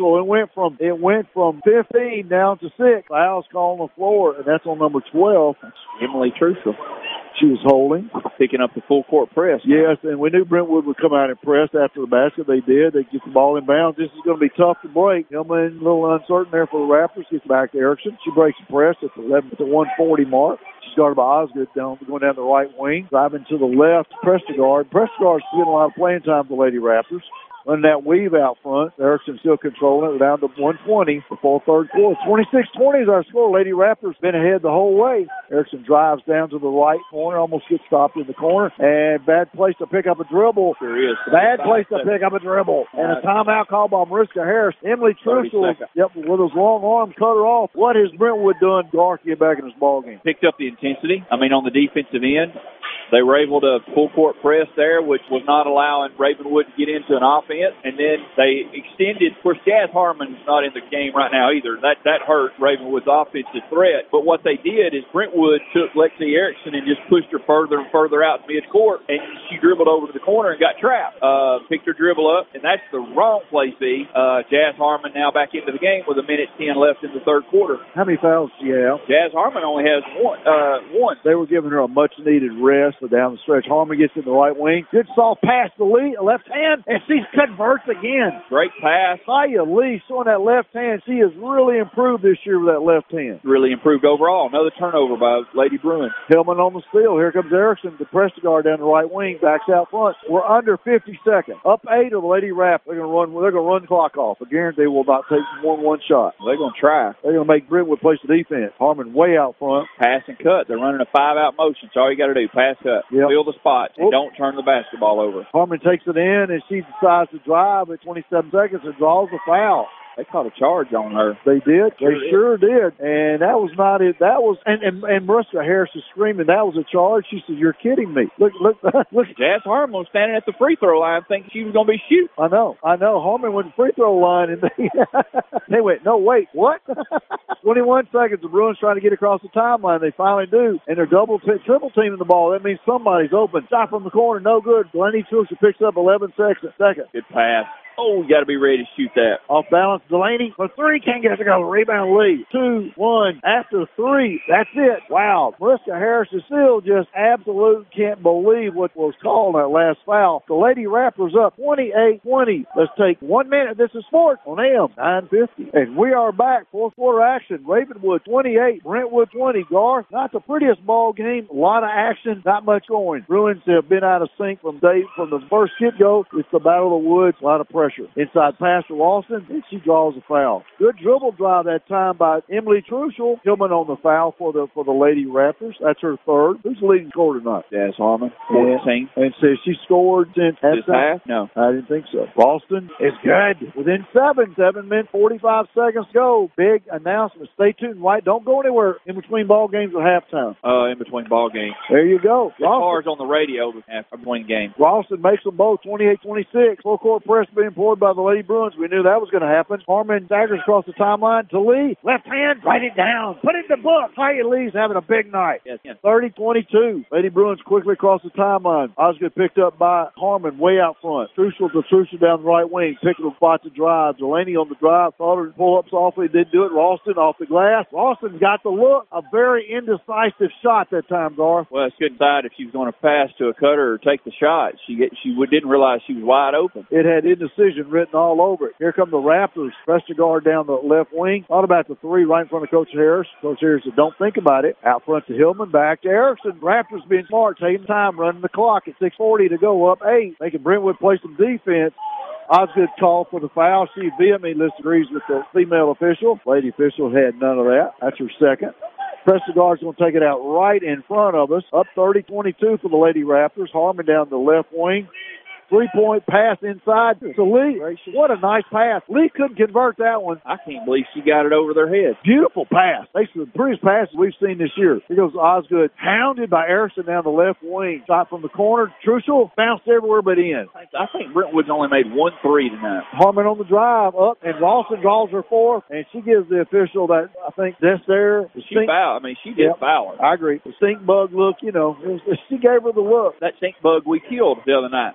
Trussell. It went from it went from fifteen down to six. Fouls called on the floor, and that's on number twelve. Emily Trussell. She was holding. Picking up the full court press. Yes, and we knew Brentwood would come out and press after the basket. They did. They get the ball in bounds. This is going to be tough to break. Hillman a little uncertain there for the Raptors. Gets back to Erickson. She breaks the press at the eleven to one forty mark. She's guarded by Osgood down, going down the right wing. Driving to the left, Prestegard. Prestegard's getting a lot of playing time for the Lady Raptors. Running that weave out front. Erickson still controlling it. We're down to one twenty before third quarter. twenty-six twenty is our score. Lady Raptors been ahead the whole way. Erickson drives down to the right corner, almost gets stopped in the corner. And bad place to pick up a dribble. Sure is. Bad place to pick up a dribble. And a timeout called by Mariska Harris. Emily Trussell, yep, with his long arm, cut her off. What has Brentwood done, Garth, get back in this ball game? Picked up the intensity. I mean, on the defensive end, they were able to full court press there, which was not allowing Ravenwood to get into an offense. And then they extended. Of course, Jazz Harmon's not in the game right now either. That that hurt Ravenwood's offensive threat. But what they did is Brentwood took Lexi Erickson and just pushed her further and further out midcourt, and she dribbled over to the corner and got trapped. Uh, picked her dribble up, and that's the wrong play, B. Uh, Jazz Harmon now back into the game with a minute ten left in the third quarter. How many fouls do you have? Jazz Harmon only has one. Uh, one. They were giving her a much-needed rest down the stretch. Harmon gets in the right wing. Good soft pass to Lee, left hand, and she converts again. Great pass. Maya Lee showing that left hand. She has really improved this year with that left hand. Really improved overall. Another turnover by Lady Bruin. Hillman on the steal. Here comes Erickson. The Prestegard down the right wing. Backs out front. We're under fifty seconds. Up eight of the Lady Rap. They're going to run. They're going to run the clock off. I guarantee they will not take more than one shot. They're going to try. They're going to make Brentwood place the defense. Harmon way out front. Pass and cut. They're running a five-out motion. That's all you got to do. Pass, cut. Yep. Fill the spots. And don't turn the basketball over. Harmon takes it in, and she decides to drive at twenty-seven seconds and draws a foul. They caught a charge on her. They did. Sure they did. sure did. And that was not it. That was, and, and, and Mariska Harris is screaming, that was a charge. She said, you're kidding me. Look, look, look. Jazz Harmon was standing at the free throw line thinking she was going to be shooting. I know, I know. Harmon went to the free throw line, and they, they went, no, wait, what? twenty-one seconds. The Bruins trying to get across the timeline. They finally do. And they're double, t- triple teaming the ball. That means somebody's open. Shot from the corner, no good. Delaney Trussell picks up eleven seconds. Second. Good pass. Oh, you got to be ready to shoot that. Off balance, Delaney for three. Can't get it to go. Rebound lead. Two, one. After three. That's it. Wow. Mariska Harris is still just absolute can't believe what was called that last foul. The Lady Raptors up twenty-eight twenty. Let's take one minute. This is sports on A M nine fifty. And we are back. Fourth quarter action. Ravenwood twenty-eight. Brentwood twenty. Garth, not the prettiest ball game. A lot of action. Not much going. Bruins have been out of sync from day from the first get-go. It's the Battle of the Woods. A lot of pressure. Inside pass to Lawson, and she draws a foul. Good dribble drive that time by Emily Trussell. Hillman on the foul for the for the Lady Raptors. That's her third. Who's the leading scorer tonight? Jazz Harmon, fourteen. And, and says she scored since this half? No. I didn't think so. Boston is good. Within seven. Seven minutes, forty-five seconds to go. Big announcement. Stay tuned, right? Don't go anywhere in between ball games or halftime. Uh, in between ball games. There you go. As far as on the radio after between games. Ralston makes them both twenty-eight twenty-six. Full court press being poured by the Lady Bruins. We knew that was going to happen. Harmon daggers across the timeline to Lee. Left hand, write it down. Put it in the book. Hiya Lee's having a big night. Yes, yes. thirty twenty-two. Lady Bruins quickly across the timeline. Osgood picked up by Harmon way out front. Trussell to Trussell down the right wing. Picking a spot to drive. Delaney on the drive. Thought her to pull up softly. Didn't do it. Ralston off the glass. Ralston got the look. A very indecisive shot that time, Garth. Well, it's good decide if she was going to pass to a cutter or take the shot. She she didn't realize she was wide open. It had indecision written all over it. Here come the Raptors. Prestegard down the left wing. Thought about the three right in front of Coach Harris. Coach Harris said, don't think about it. Out front to Hillman. Back to Erickson. Raptors being smart, taking time, running the clock at six forty to go, up eight. Making Brentwood play some defense. Osgood called for the foul. She vehemently disagrees with the female official. Lady official had none of that. That's her second. Prestegard's going to take it out right in front of us. Up thirty twenty-two for the Lady Raptors. Harmon down the left wing. Three-point pass inside to Lee. What a nice pass. Lee couldn't convert that one. I can't believe she got it over their head. Beautiful pass. Basically the prettiest passes we've seen this year. Here goes Osgood, hounded by Erickson down the left wing. Shot from the corner. Trussell bounced everywhere but in. I think Brentwood's only made one three tonight. Harmon on the drive up, and Lawson draws her fourth, and she gives the official that, I think, that's there. The she fouled. I mean, she did yep. foul her. I agree. The stink bug look, you know, it was, she gave her the look. That stink bug we killed the other night. Right here.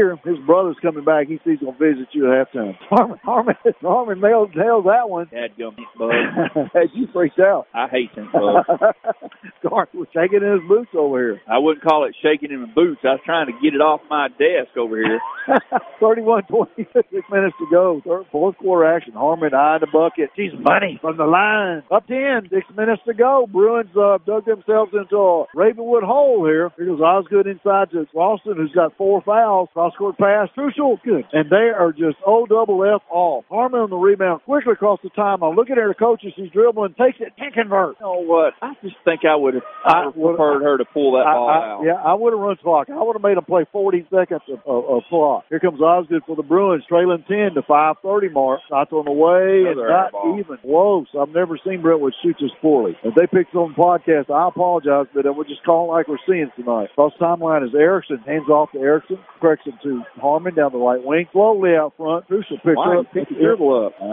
here. His brother's coming back. He says he's going to visit you at halftime. Harmon, Harmon, Harmon nailed, nailed that one. Dadgum bug. Hey, you freaked out. I hate them bugs. Garth was shaking in his boots over here. I wouldn't call it shaking in the boots. I was trying to get it off my desk over here. thirty-one twenty, six minutes to go. Third, fourth quarter action. Harmon eyeing the bucket. She's money from the line. Up ten, six minutes to go. Bruins uh, dug themselves into a Ravenwood hole here. Here goes Osgood inside to Ralston, who's got four fouls. Cross-court pass. Crucial. Good. And they are just O double F off. Harmon on the rebound. Quickly across the timeline. Looking at her coaches. She's dribbling. Takes it. Can't convert. You know what? I just think I would have preferred her to pull that I, ball I, out. Yeah, I would have run clock. I would have made them play forty seconds of, of, of clock. Here comes Osgood for the Bruins, trailing ten to five thirty mark. Shots on the way and not even close. I've never seen Brentwood shoot this poorly. If they picked on the podcast, I apologize, but we're just calling like we're seeing tonight. Cross timeline is Erickson. Hands off to Erickson. Corrects it to Harmon down the right wing. Slowly out front. Crucial picks Why up. pick the dribble up.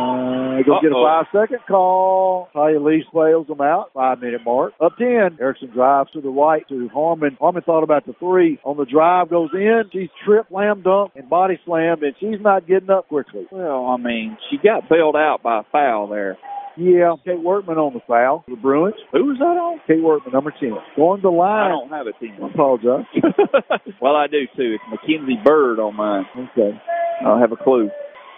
Uh, go get a five-second call. Talia Lee fails them out. Five-minute mark. Up ten. Erickson drives to the right to Harmon. Harmon thought about the three. On the drive, goes in. She's tripped, slam dunk, and body slammed, and she's not getting up quickly. Well, I mean, she got bailed out by a foul there. Yeah, Kate Workman on the foul for the Bruins. Who was that on? Kate Workman, number ten. Going to the line. I don't have a team. I apologize. Well, I do, too. It's Mackenzie Bird on mine. Okay. I don't have a clue.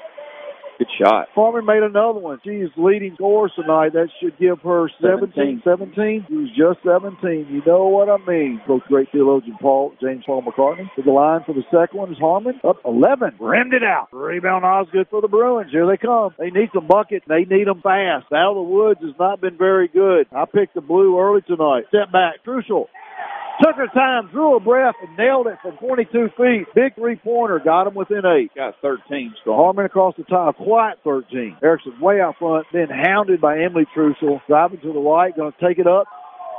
Good shot. Harmon made another one. She's leading scores tonight. That should give her seventeen. seventeen. She was just seventeen. You know what I mean. Both great theologian Paul, James Paul McCartney. To the line for the second one is Harmon. Up eleven. Rimmed it out. Rebound Osgood for the Bruins. Here they come. They need some buckets. They need them fast. Out of the Woods has not been very good. I picked the blue early tonight. Step back. Crucial. Took her time, drew a breath, and nailed it from twenty-two feet. Big three-pointer, got him within eight. Got thirteen. So Harmon across the top, quiet thirteen. Erickson way out front, then hounded by Emily Trussell. Driving to the right, going to take it up.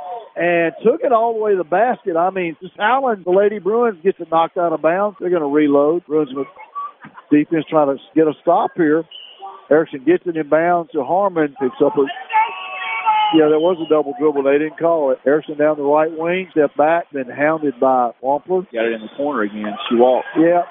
And took it all the way to the basket. I mean, just Allen, the Lady Bruins, gets it knocked out of bounds. They're going to reload. Bruins with defense trying to get a stop here. Erickson gets it in bounds to Harmon. Picks up a... Yeah, there was a double dribble. They didn't call it. Erickson down the right wing, step back, then hounded by Wampler. Got it in the corner again. She walked. Yeah.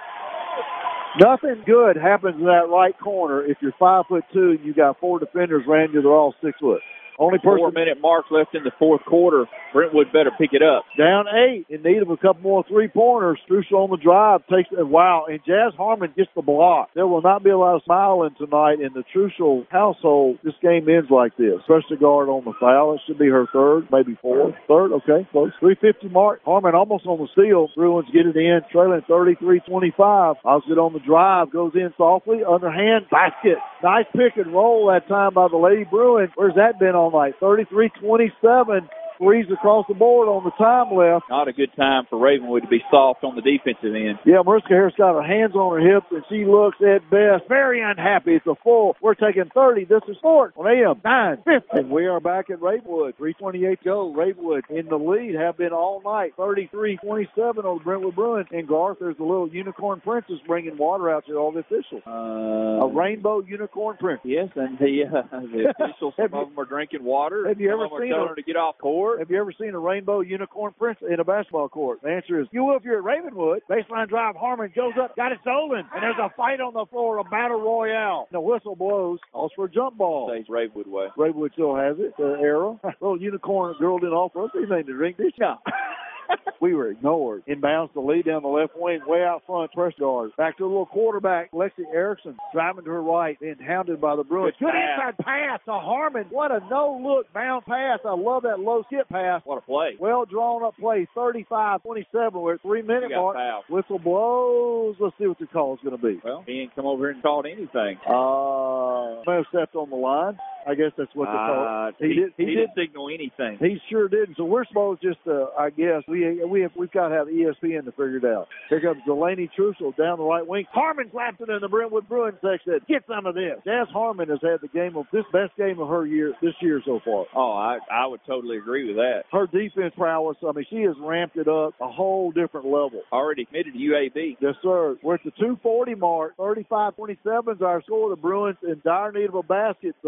Nothing good happens in that right corner if you're five foot two and you got four defenders around you. They're all six foot. Only person. Four minute mark left in the fourth quarter. Brentwood better pick it up. Down eight, in need of a couple more three-pointers. Struessel on the drive takes it. Wow, and Jazz Harmon gets the block. There will not be a lot of smiling tonight in the Struessel household. This game ends like this. Special guard on the foul. It should be her third, maybe fourth. Third, okay, close. three fifty mark. Harmon almost on the steal. Bruins get it in, trailing thirty-three twenty-five. Osgood on the drive, goes in softly, underhand, basket. Nice pick and roll that time by the Lady Bruins. Where's that been all night? thirty-three twenty-seven. Threes across the board on the time left. Not a good time for Ravenwood to be soft on the defensive end. Yeah, Mariska Harris got her hands on her hips, and she looks at best very unhappy. It's a full. We're taking thirty. This is Fort on A M nine fifty. And we are back at Ravenwood. three twenty-eight to go. Ravenwood in the lead, have been all night. thirty-three twenty-seven on the Brentwood Bruins. And Garth, there's a little unicorn princess bringing water out to all the officials. Uh, a rainbow unicorn princess. Yes, and the, uh, the officials, some of them are drinking water. Have you some ever of them seen are telling her to get off court? Have you ever seen a rainbow unicorn princess in a basketball court? The answer is you will if you're at Ravenwood. Baseline drive, Harmon goes up, got it stolen, and there's a fight on the floor, a battle royale. The whistle blows, also for a jump ball. Stays Ravenwood way. Ravenwood still has it. The arrow. Little unicorn girl didn't offer us anything to drink, did she? No. We were ignored. Inbounds the lead down the left wing, way out front, press guard. Back to the little quarterback, Lexi Erickson, driving to her right, then hounded by the Bruins. Good, Good inside pass to Harmon. What a no-look bound pass. I love that low skip pass. What a play. Well drawn up play, thirty-five twenty-seven. We're at three-minute mark. Fouled. Whistle blows. Let's see what the call is going to be. Well, he ain't come over here and called anything. Uh, may have stepped on the line. I guess that's what they call it. He, He, did, he, he he did. didn't signal anything. He sure didn't. So we're supposed just to, I guess, we we have we've got to have E S P N to figure it out. Here comes Delaney Trussell down the right wing. Harmon slaps it in the Brentwood Bruins section. Get some of this. Jazz Harmon has had the game of this best game of her year this year so far. Oh, I I would totally agree with that. Her defense prowess, I mean, she has ramped it up a whole different level. Already committed to U A B. Yes, sir. We're at the two forty mark. thirty-five twenty-seven is our score. The Bruins in dire need of a basket. Delaney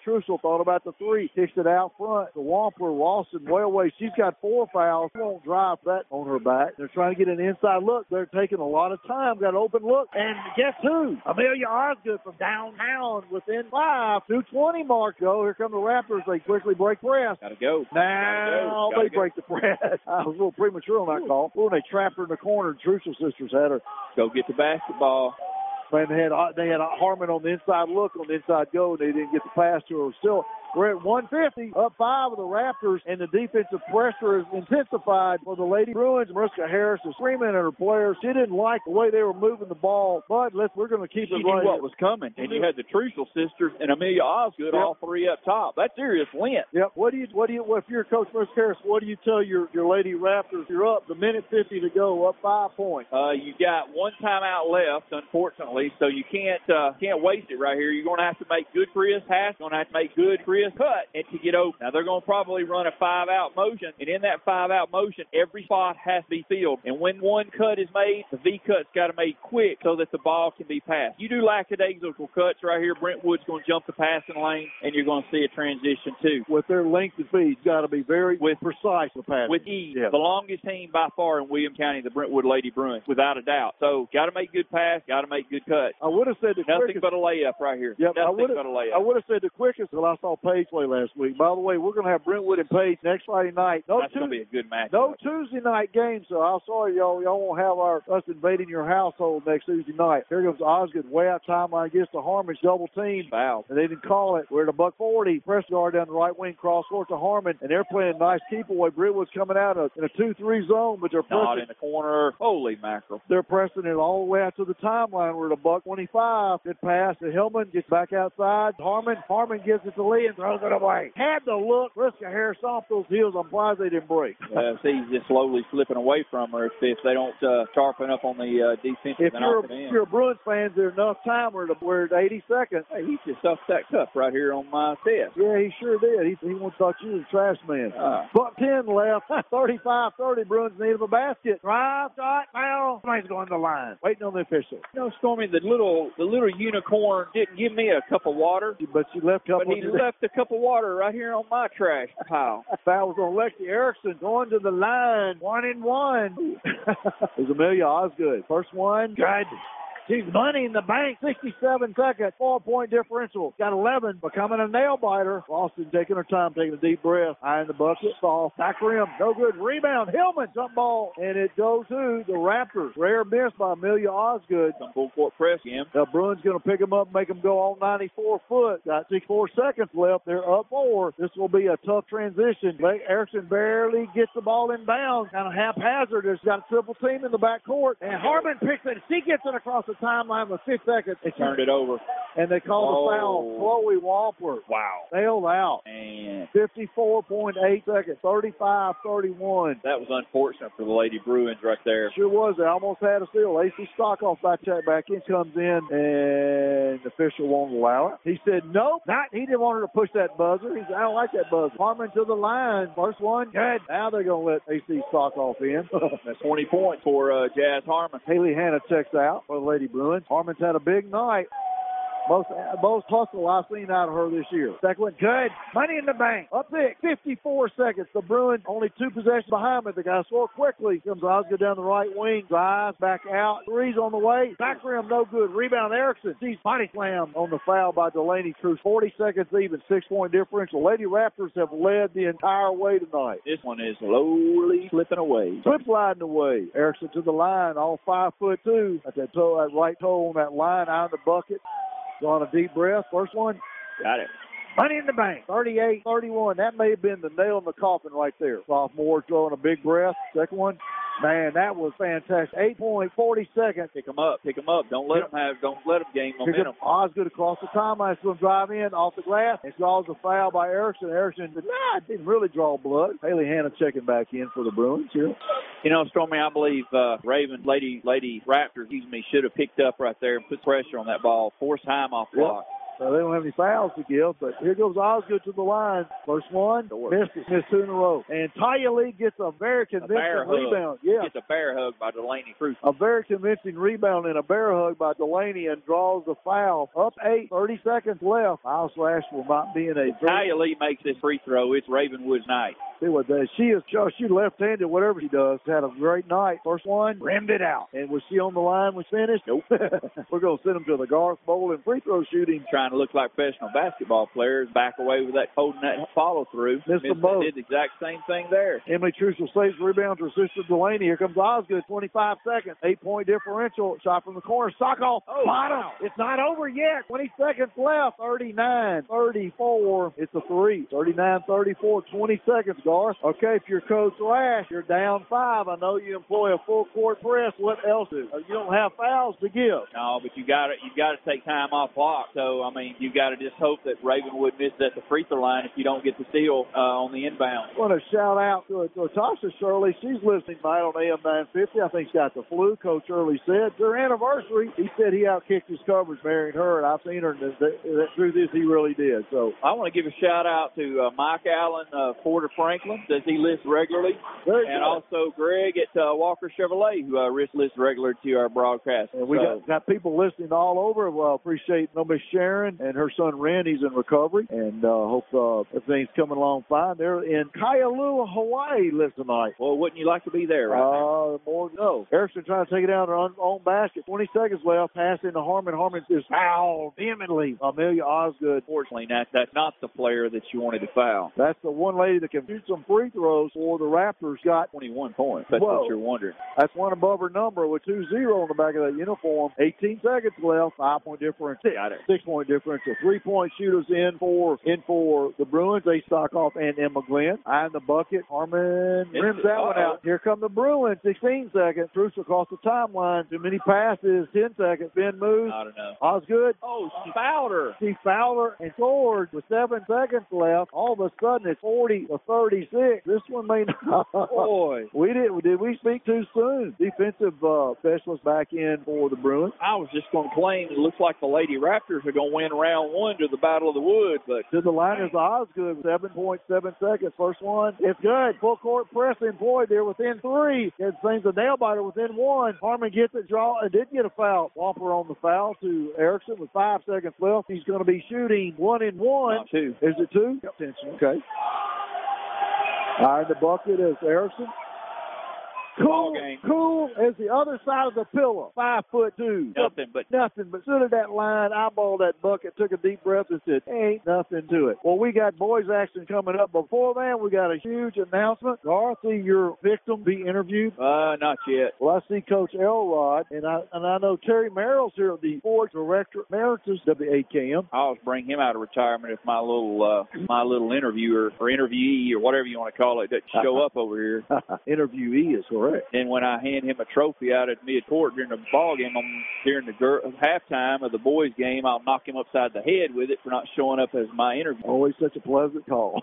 Trussell thought about the three. Kicks it out front. The Wampler, Lawson, way away. She's got four fouls. She won't drive that on her back. They're trying to get an inside look. They're taking a lot of time. Got an open look. And guess who? Amelia Osgood from downtown within five. two twenty mark, go. Here come the Raptors. They quickly break press. Gotta go. Now Gotta go. they Gotta break go. the press. I was a little premature on that call. Ooh, they trapped her in the corner. Trussell sisters had her. Go get the basketball. Man, they had they had Harmon on the inside look on the inside go, and they didn't get the pass to her. Still, we're at one fifty, up five of the Raptors, and the defensive pressure is intensified for the Lady Bruins. Mariska Harris is screaming at her players. She didn't like the way they were moving the ball, but let's we're going to keep she it knew right. what was coming, and you had the Trussell sisters and Amelia Osgood, yep. all three up top. That's serious length. Yep. What do you what do you if you're Coach Mariska Harris? What do you tell your your Lady Raptors? You're up, the minute fifty to go, up five points. Uh, you got one timeout left, unfortunately, so you can't uh, can't waste it right here. You're going to have to make good Chris pass. You're going to have to make good Chris cut and to get open. Now, they're going to probably run a five-out motion, and in that five-out motion, every spot has to be filled. And when one cut is made, the V-cut's got to be made quick so that the ball can be passed. You do lackadaisical cuts right here, Brentwood's going to jump the passing lane, and you're going to see a transition, too. With their length and speed, got to be very with, precise with passing. With ease. Yeah. The longest team by far in William County, the Brentwood Lady Bruins, without a doubt. So, got to make good pass, got to make good cuts. I would have said the Nothing quickest. but a layup right here. Yep, Nothing I but a layup. I would have said the quickest until I saw Page play last week. By the way, we're going to have Brentwood and Page next Friday night. No That's going to be a good match. No Tuesday night game, so I'm sorry, y'all. Y'all won't have our us invading your household next Tuesday night. Here comes Osgood way out timeline, gets to Harmon's double team. Foul. And they didn't call it. We're at a buck forty. Press guard down the right wing, cross court to Harmon, and they're playing nice keep away. Brentwood's coming out in a two three zone, but they're pressing. Not in the corner. Holy mackerel. They're pressing it all the way out to the timeline. We're at a buck twenty-five. Good pass to Hillman. Gets back outside. Harmon. Harmon gives it to Lee and throws it away. Had the look. Mariska Harris off those heels. I'm surprised they didn't break. Uh, see, he's just slowly slipping away from her if, if they don't uh, sharpen up on the uh, defensive If and you're, offensive end. if you're a Bruins fan, there's enough time. We're at, we're at eighty seconds. Hey, he just stuffed that cup right here on my test. Yeah, he sure did. He, he once thought you was a trash man. Uh, Buck ten left. thirty-five thirty. Bruins need a basket. Drive, shot, foul. Somebody's going to the line. Waiting on the official. you know, Stormy, the little the little unicorn didn't give me a cup of water, But she left a couple. but he left a cup of water right here on my trash pile. Foul was on Lexi Erickson going to the line. One and one. There's Amelia Osgood. First one. Good. She's money in the bank. sixty-seven seconds. Four-point differential. Got eleven. Becoming a nail-biter. Austin taking her time, taking a deep breath. Eye in the bucket. Soft. Back rim. No good. Rebound. Hillman. Jump ball. And it goes to the Raptors. Rare miss by Amelia Osgood. Some full court press game. The Bruins going to pick them up, make them go all ninety-four foot. Got sixty-four seconds left. They're up four. This will be a tough transition. Blake Erickson barely gets the ball in bounds. Kind of haphazard. There's got a triple team in the backcourt. And Harmon picks it. She gets it across the timeline with six seconds. They turned it over. And they called Oh. the foul. Chloe Wampler. Wow. Bailed out. And fifty-four point eight seconds. thirty-five thirty-one. that was unfortunate for the Lady Bruins right there. Sure was. They almost had a steal. A C Stockoff back check back in, comes in, and the official won't allow it. He said, nope, not. He didn't want her to push that buzzer. He said, I don't like that buzzer. Harmon to the line. First one. Good. Now they're going to let A C Stockoff in. That's twenty points for uh, Jazz Harmon. Haley Hanna checks out for the Lady Bruins. Harmon's had a big night. Most most hustle I've seen out of her this year. Second one, good. Money in the bank. Up there, fifty-four seconds. The Bruins only two possessions behind, but they got to score quickly. Comes Osgood down the right wing. Drives back out. Three's on the way. Back rim, no good. Rebound, Erickson. She's body slam on the foul by Delaney Truss. forty seconds even, six-point differential. Lady Raptors have led the entire way tonight. This one is slowly slipping away. Slip sliding away. Erickson to the line, all five foot two. That's that toe, that right toe on that line, out of the bucket. Drawing a deep breath. First one. Got it. Money in the bank. thirty-eight thirty-one. That may have been the nail in the coffin right there. Sophomore throwing a big breath. Second one. Man, that was fantastic. eight point forty seconds. Pick them up. Pick them up. Don't let them have. Don't let them gain momentum. Osgood across the timeline. Going to drive in off the glass. It draws a foul by Erickson. Erickson did not. Didn't really draw blood. Haley Hanna checking back in for the Bruins here. You know, Stormy, I believe uh, Raven, Lady Lady Raptors, excuse me, should have picked up right there and put pressure on that ball. Force time off Yep. block. So they don't have any fouls to give, but here goes Osgood to the line. First one, missed it, missed two in a row. And Talia Lee gets a very convincing a rebound. Yeah. Gets a bear hug by Delaney Cruz. A very convincing rebound and a bear hug by Delaney and draws the foul. Up eight, thirty seconds left. Foul slash will not be in a... Talia Lee makes this free throw. It's Ravenwood's night. See what that she is. She left-handed, whatever she does. Had a great night. First one, rimmed it out. And was she on the line when finished? Nope. We're going to send them to the Garth Bowl and free throw shooting. Trying to look like professional basketball players, back away with that holding that follow through. Missed them both. Did the exact same thing there. Emily Trussell saves the rebound to her sister Delaney. Here comes Osgood. twenty-five seconds. Eight-point differential. Shot from the corner. Sockall. Oh, bottom. wow. It's not over yet. twenty seconds left. thirty-nine thirty-four. It's a three. thirty-nine thirty-four. twenty seconds, Garth. Okay, if you're Coach Rash, you're down five. I know you employ a full court press. What else is? You don't have fouls to give. No, but you got to you got to take time off clock. So I mean, you got to just hope that Ravenwood misses at the free throw line if you don't get the steal uh, on the inbound. I want to shout out to, to Tasha Shirley. She's listening tonight on A M nine fifty. I think she's got the flu. Coach Early said it's their anniversary. He said he outkicked his coverage marrying her, and I've seen her. And the, the, the truth is, he really did. So I want to give a shout out to uh, Mike Allen, uh, Porter Franklin, says he listens regularly, Very and good. also Greg at uh, Walker Chevrolet, who uh, listens regularly to our broadcast. And we so, got, got people listening all over. Well, appreciate no Miss Sharon and her son Randy's in recovery, and uh, hope uh, everything's coming along fine. They're in Kailua, Hawaii, listen tonight. Well, wouldn't you like to be there right uh, now? More no. Erickson trying to take it down her own, own basket. twenty seconds left. Pass into Harmon. Harmon is fouled vehemently. Amelia Osgood. Unfortunately, that, that's not the player that you wanted to foul. That's the one lady that can shoot some free throws for the Raptors. Got twenty-one points. That's Whoa. what you're wondering. That's one above her number with two zero on the back of that uniform. eighteen seconds left. Five-point differential. Six-point differential. Three-point shooters in for in for the Bruins. They stock off and Emma Glenn. Eye in the bucket. Harmon rims that one out. Here come the Bruins. sixteen seconds. Truce across the timeline. Too many passes. ten seconds. Ben moves. I don't know. Osgood. Oh, she fouled her. She fouled her and scored with seven seconds left. All of a sudden, it's forty to thirty-six. This one may not. Boy. We did. Did we speak too soon? Defensive uh, specialist back in for the Bruins. I was just going to claim it looks like the Lady Raptors are going to win round one to the Battle of the Woods, but to the line is Osgood. seven point seven seconds. First one. It's good. Full court press employed. They're within three. It seems a nail biter within one. Harmon gets it, draw, and did get a foul. Whopper on the foul to Erickson with five seconds left. He's going to be shooting one and one. Not two. Is it two? Attention. Okay. All right, the bucket is Erickson. Cool, game. cool as the other side of the pillow. Five foot two. Nothing but Nothing but stood at that line, eyeballed that bucket, took a deep breath and said, ain't nothing to it. Well, we got boys action coming up. Before that, we got a huge announcement. Garth, see your victim be interviewed? Uh, not yet. Well, I see Coach Elrod, and I and I know Terry Merrill's here at the Sports Director Emeritus W A K M. I always bring him out of retirement if my little uh, my little interviewer or interviewee or whatever you want to call it doesn't show up over here. Interviewee is correct. Then when I hand him a trophy out at mid-court during the ball game, I'm, during the girl, halftime of the boys' game, I'll knock him upside the head with it for not showing up as my interview. Always such a pleasant call.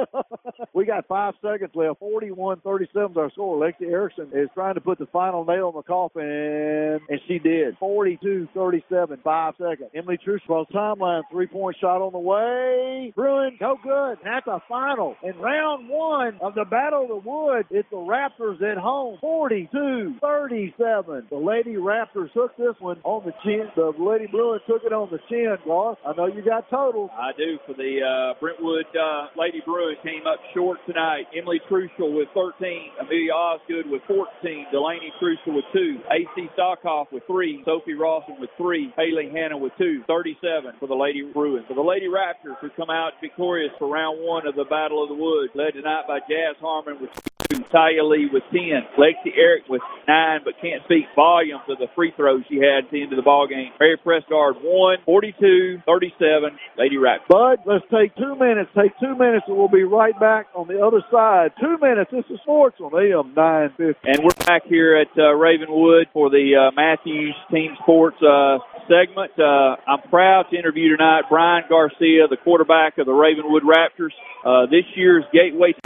We got five seconds left. forty-one thirty-seven is our score. Lexi Erickson is trying to put the final nail in the coffin, and she did. forty-two thirty-seven, five seconds. Emily Truce across timeline, three-point shot on the way. Bruin, no good. That's a final. In round one of the Battle of the Woods, it's the Raptors at home. forty-two thirty-seven. The Lady Raptors took this one on the chin. The Lady Bruins took it on the chin, Garth. I know you got totals. I do. For the uh, Brentwood uh, Lady Bruins came up short tonight. Emily Trussell with thirteen. Amelia Osgood with fourteen. Delaney Trussell with two. A C Stockoff with three. Sophie Rawson with three. Haley Hanna with two. thirty-seven for the Lady Bruins. For the Lady Raptors, who come out victorious for round one of the Battle of the Woods, led tonight by Jazz Harmon with two. Talia Lee with ten. Lexi Eric with nine, but can't speak volumes of the free throws she had at the end of the ball game. Mary Prescott won, forty-two thirty-seven. Lady Raptors. Bud, let's take two minutes. Take two minutes, and we'll be right back on the other side. Two minutes. This is Sports on A M nine fifty. And we're back here at uh, Ravenwood for the uh, Matthews Team Sports uh, segment. Uh, I'm proud to interview tonight Brian Garcia, the quarterback of the Ravenwood Raptors. Uh, this year's Gateway Trophy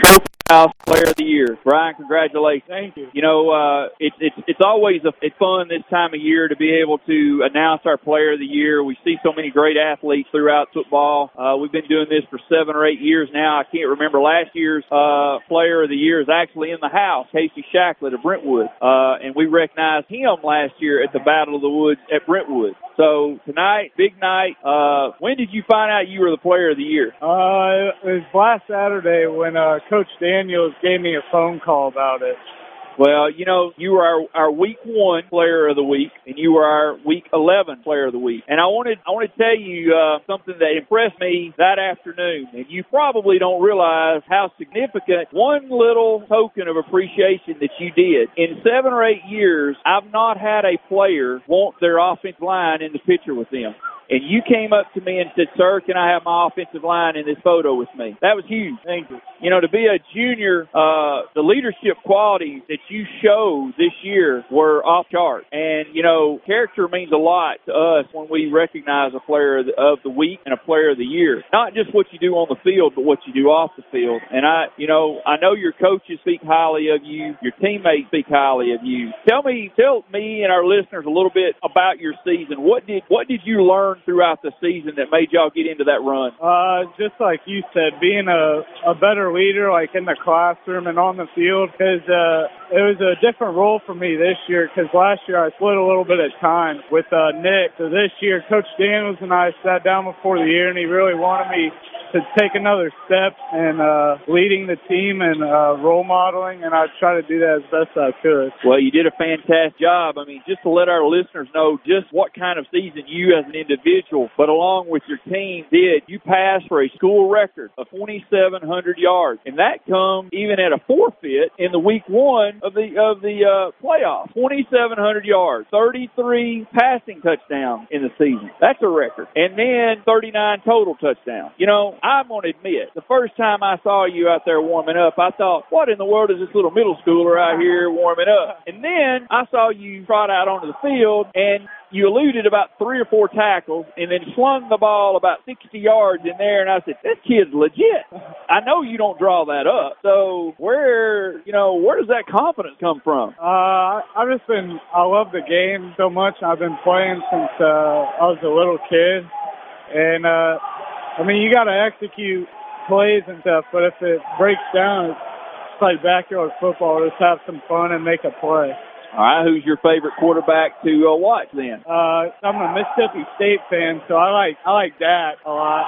House Player of the Year. Brian, congratulations. Thank you. You know, uh, it's it's it's always a, it's fun this time of year to be able to announce our Player of the Year. We see so many great athletes throughout football. Uh, we've been doing this for seven or eight years now. I can't remember last year's uh, Player of the Year is actually in the house, Casey Shacklett of Brentwood, uh, and we recognized him last year at the Battle of the Woods at Brentwood. So tonight, big night. Uh, when did you find out you were the Player of the Year? Uh, it was last Saturday when uh, Coach Daniels gave me a phone call about it. Well, you know, you were our, our week one player of the week, and you were our week eleven player of the week. And I wanted I want to tell you uh, something that impressed me that afternoon. And you probably don't realize how significant one little token of appreciation that you did. In seven or eight years, I've not had a player want their offensive line in the picture with them. And you came up to me and said, "Sir, can I have my offensive line in this photo with me?" That was huge. Thank you. You know, to be a junior, uh, the leadership qualities that you showed this year were off chart. And, you know, character means a lot to us when we recognize a player of the, of the week and a player of the year. Not just what you do on the field, but what you do off the field. And I, you know, I know your coaches speak highly of you. Your teammates speak highly of you. Tell me, tell me and our listeners a little bit about your season. What did, what did you learn throughout the season that made y'all get into that run? Uh, just like you said, being a, a better leader, like in the classroom and on the field, because uh, it was a different role for me this year, because last year I split a little bit of time with uh, Nick. So this year, Coach Daniels and I sat down before the year, and he really wanted me to take another step in uh, leading the team and uh, role modeling, and I try to do that as best I could. Well, you did a fantastic job. I mean, just to let our listeners know just what kind of season you as an individual, but along with your team did, you passed for a school record of twenty-seven hundred yards, and that comes even at a forfeit in the week one of the of the uh, playoffs. twenty-seven hundred yards, thirty-three passing touchdowns in the season. That's a record. And then thirty-nine total touchdowns. You know, I'm going to admit, the first time I saw you out there warming up, I thought, what in the world is this little middle schooler out here warming up? And then I saw you trot out onto the field, and you eluded about three or four tackles and then slung the ball about sixty yards in there, and I said, this kid's legit. I know you don't draw that up. So where, you know, where does that confidence come from? Uh, I've just been, I love the game so much. I've been playing since uh, I was a little kid. And, uh, I mean, you got to execute plays and stuff, but if it breaks down, it's like backyard football. Just have some fun and make a play. All right, who's your favorite quarterback to uh, watch then? Uh, I'm a Mississippi State fan, so I like I like Dak a lot.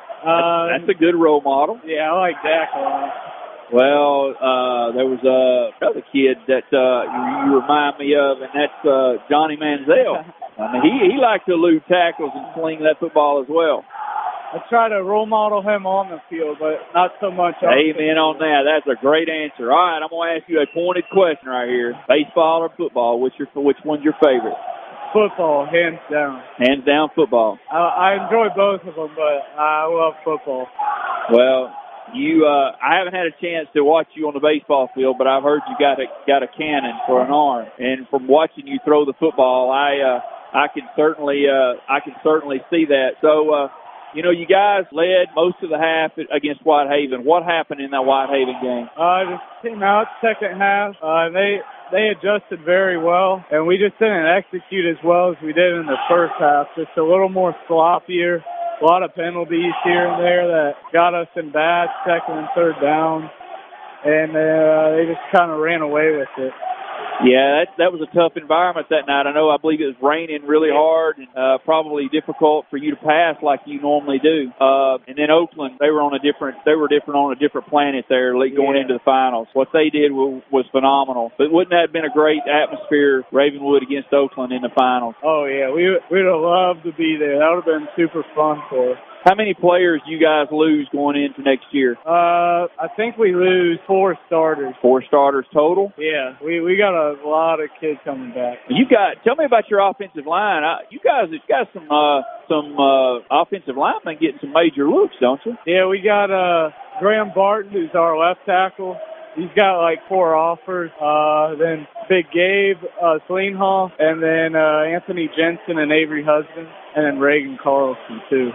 Uh, that's, that's a good role model. Yeah, I like Dak a lot. Well, uh, there was uh, another kid that uh, you, you remind me of, and that's uh, Johnny Manziel. I mean, he, he likes to elude tackles and sling that football as well. I try to role model him on the field, but not so much. Amen on that. That's a great answer. All right, I'm going to ask you a pointed question right here. Baseball or football? Which, your, which one's your favorite? Football, hands down. Hands down football. I, I enjoy both of them, but I love football. Well, you, uh, I haven't had a chance to watch you on the baseball field, but I've heard you got a, got a cannon for an arm. And from watching you throw the football, I, uh, I can certainly, uh, I can certainly see that. So, uh, you know, you guys led most of the half against Whitehaven. What happened in that Whitehaven game? Uh, just came out second half. Uh, they they adjusted very well, and we just didn't execute as well as we did in the first half. Just a little more sloppier. A lot of penalties here and there that got us in bad second and third down, and uh, they just kind of ran away with it. Yeah, that, that was a tough environment that night. I know, I believe it was raining really hard and uh, probably difficult for you to pass like you normally do. Uh, and then Oakland, they were on a different, they were different on a different planet there going yeah. into the finals. What they did was, was phenomenal. But wouldn't that have been a great atmosphere, Ravenwood against Oakland in the finals? Oh, yeah, we we would have loved to be there. That would have been super fun for us. How many players do you guys lose going into next year? Uh, I think we lose four starters. Four starters total? Yeah, we we got a lot of kids coming back. You got. Tell me about your offensive line. I, you guys have got some uh, some uh, offensive linemen getting some major looks, don't you? Yeah, we got uh, Graham Barton, who's our left tackle. He's got like four offers. Uh, then Big Gabe uh, Sleenhoff, and then uh, Anthony Jensen and Avery Husband, and then Reagan Carlson too.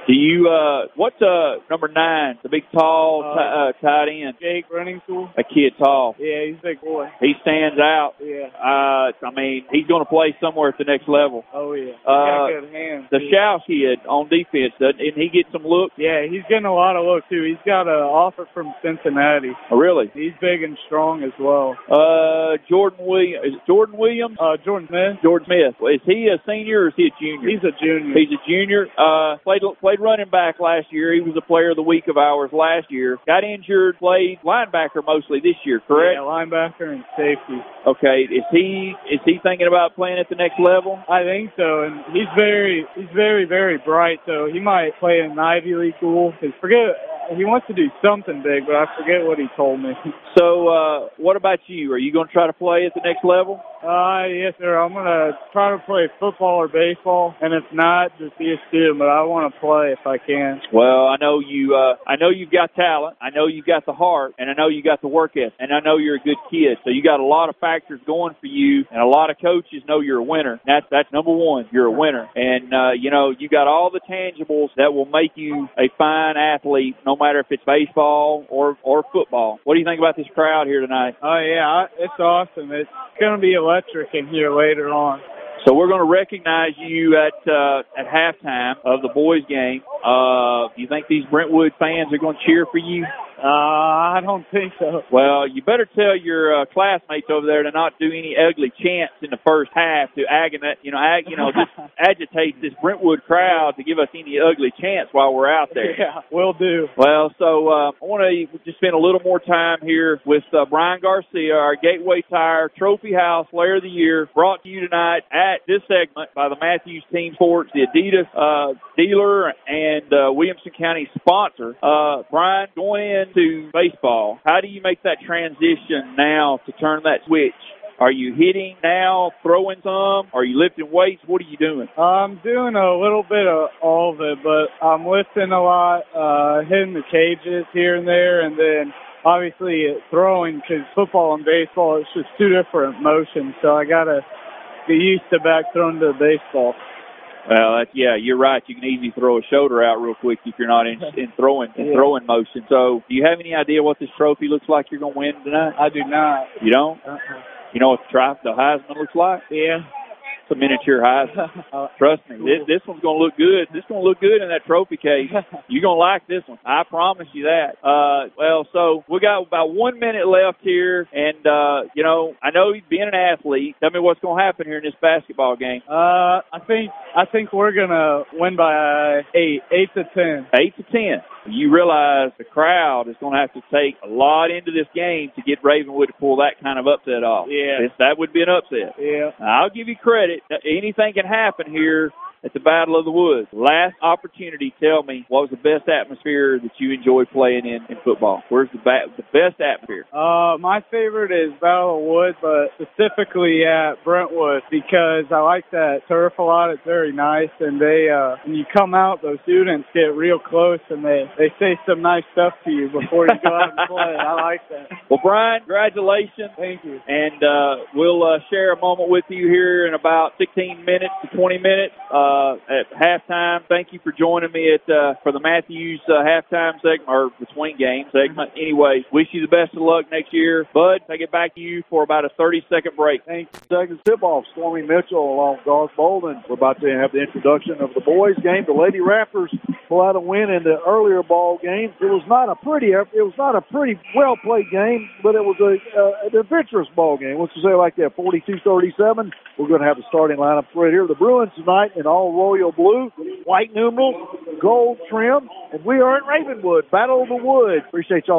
Do you, uh, what's, uh, number nine, the big tall Uh, t- uh, tight end? Jake Runningstool. A kid tall. Yeah, he's a big boy. He stands out. Yeah. Uh, I mean, he's going to play somewhere at the next level. Oh, yeah. He's Uh, got good hands. The too. Shouse kid on defense, doesn't didn't he get some looks? Yeah, he's getting a lot of look, too. He's got an offer from Cincinnati. Oh, really? He's big and strong as well. Uh, Jordan Williams. Is it Jordan Williams? Uh, Jordan Smith. Jordan Smith. Is he a senior or is he a junior? He's a junior. He's a junior. Uh, played played running back last year. He was a player of the week of ours last year. Got injured. Played linebacker mostly this year. Correct? Yeah, linebacker and safety. Okay. Is he is he thinking about playing at the next level? I think so, and he's very, he's very, very bright. So he might play in an Ivy League school. Cause forget, he wants to do something big, but I forget what he told me. So, uh, what about you? Are you going to try to play at the next level? Uh, yes, sir. I'm going to try to play football or baseball, and if not, just be a student, but I want to play if I can. Well, I know you, uh, I know you've got talent. I know you've got the heart, and I know you got the work ethic, and I know you're a good kid. So you got a lot of factors going for you, and a lot of coaches know you're a winner. That's, that's number one. You're a winner. And, uh, you know, you got all the tangibles that will make you a fine athlete, no matter if it's baseball or, or football. What do you think about this crowd here tonight? Oh, yeah, I, it's awesome. It's going to be electric in here later on. So we're going to recognize you at uh, at halftime of the boys' game. Uh, do you think these Brentwood fans are going to cheer for you? Uh, I don't think so. Well, you better tell your uh, classmates over there to not do any ugly chants in the first half to agitate, you know, ag, you know, just agitate this Brentwood crowd to give us any ugly chants while we're out there. Yeah, will do. Well, so uh, I want to just spend a little more time here with uh, Brian Garcia, our Gateway Tire Trophy House Player of the Year, brought to you tonight at this segment by the Matthews Team Sports, the Adidas uh, dealer and uh, Williamson County sponsor. Uh, Brian, going into baseball, how do you make that transition now to turn that switch? Are you hitting now, throwing some? Are you lifting weights? What are you doing? I'm doing a little bit of all of it, but I'm lifting a lot, uh, hitting the cages here and there, and then obviously throwing, because football and baseball, it's just two different motions, so I got to get used to back throwing to the baseball. Well, that's, yeah, you're right. You can easily throw a shoulder out real quick if you're not in, in throwing in Yeah. throwing motion. So, do you have any idea what this trophy looks like you're going to win tonight? I do not. You don't? Uh-uh. You know what the, tri- the Heisman looks like? Yeah. It's a miniature Heisman. Uh, Trust me, this, this one's going to look good. This is going to look good in that trophy case. You're going to like this one. I promise you that. Uh, well, so we got about one minute left here, and, uh, you know, I know you've been an athlete. Tell me what's going to happen here in this basketball game. Uh, I think I think we're gonna win by eight, eight to ten. Eight to ten. You realize the crowd is going to have to take a lot into this game to get Ravenwood to pull that kind of upset off. Yeah. It's, that would be an upset. Yeah. Now, I'll give you credit. Anything can happen here at the Battle of the Woods. Last opportunity, tell me, what was the best atmosphere that you enjoyed playing in, in football? Where's the ba- the best atmosphere? Uh, my favorite is Battle of the Woods, but specifically at Brentwood, because I like that turf a lot. It's very nice, and they uh, when you come out, those students get real close, and they, they say some nice stuff to you before you go out and play. I like that. Well, Brian, congratulations. Thank you. And uh, we'll uh, share a moment with you here in about sixteen minutes to twenty minutes. Uh, Uh, at halftime. Thank you for joining me at uh, for the Matthews uh, halftime segment, or between game segment. Anyway, wish you the best of luck next year. Bud, I get back to you for about a thirty-second break. Thanks. Second tip-off, Stormy Mitchell along Garth Bolden. We're about to have the introduction of the boys' game. The Lady Raptors pull out a win in the earlier ball game. It was not a pretty, it was not a pretty well-played game, but it was a, uh, an adventurous ball game. Let's just say it like that, forty-two thirty-seven. We're going to have the starting lineup right here. The Bruins tonight in all royal blue, white numerals, gold trim, and we are at Ravenwood, Battle of the Woods. Appreciate y'all.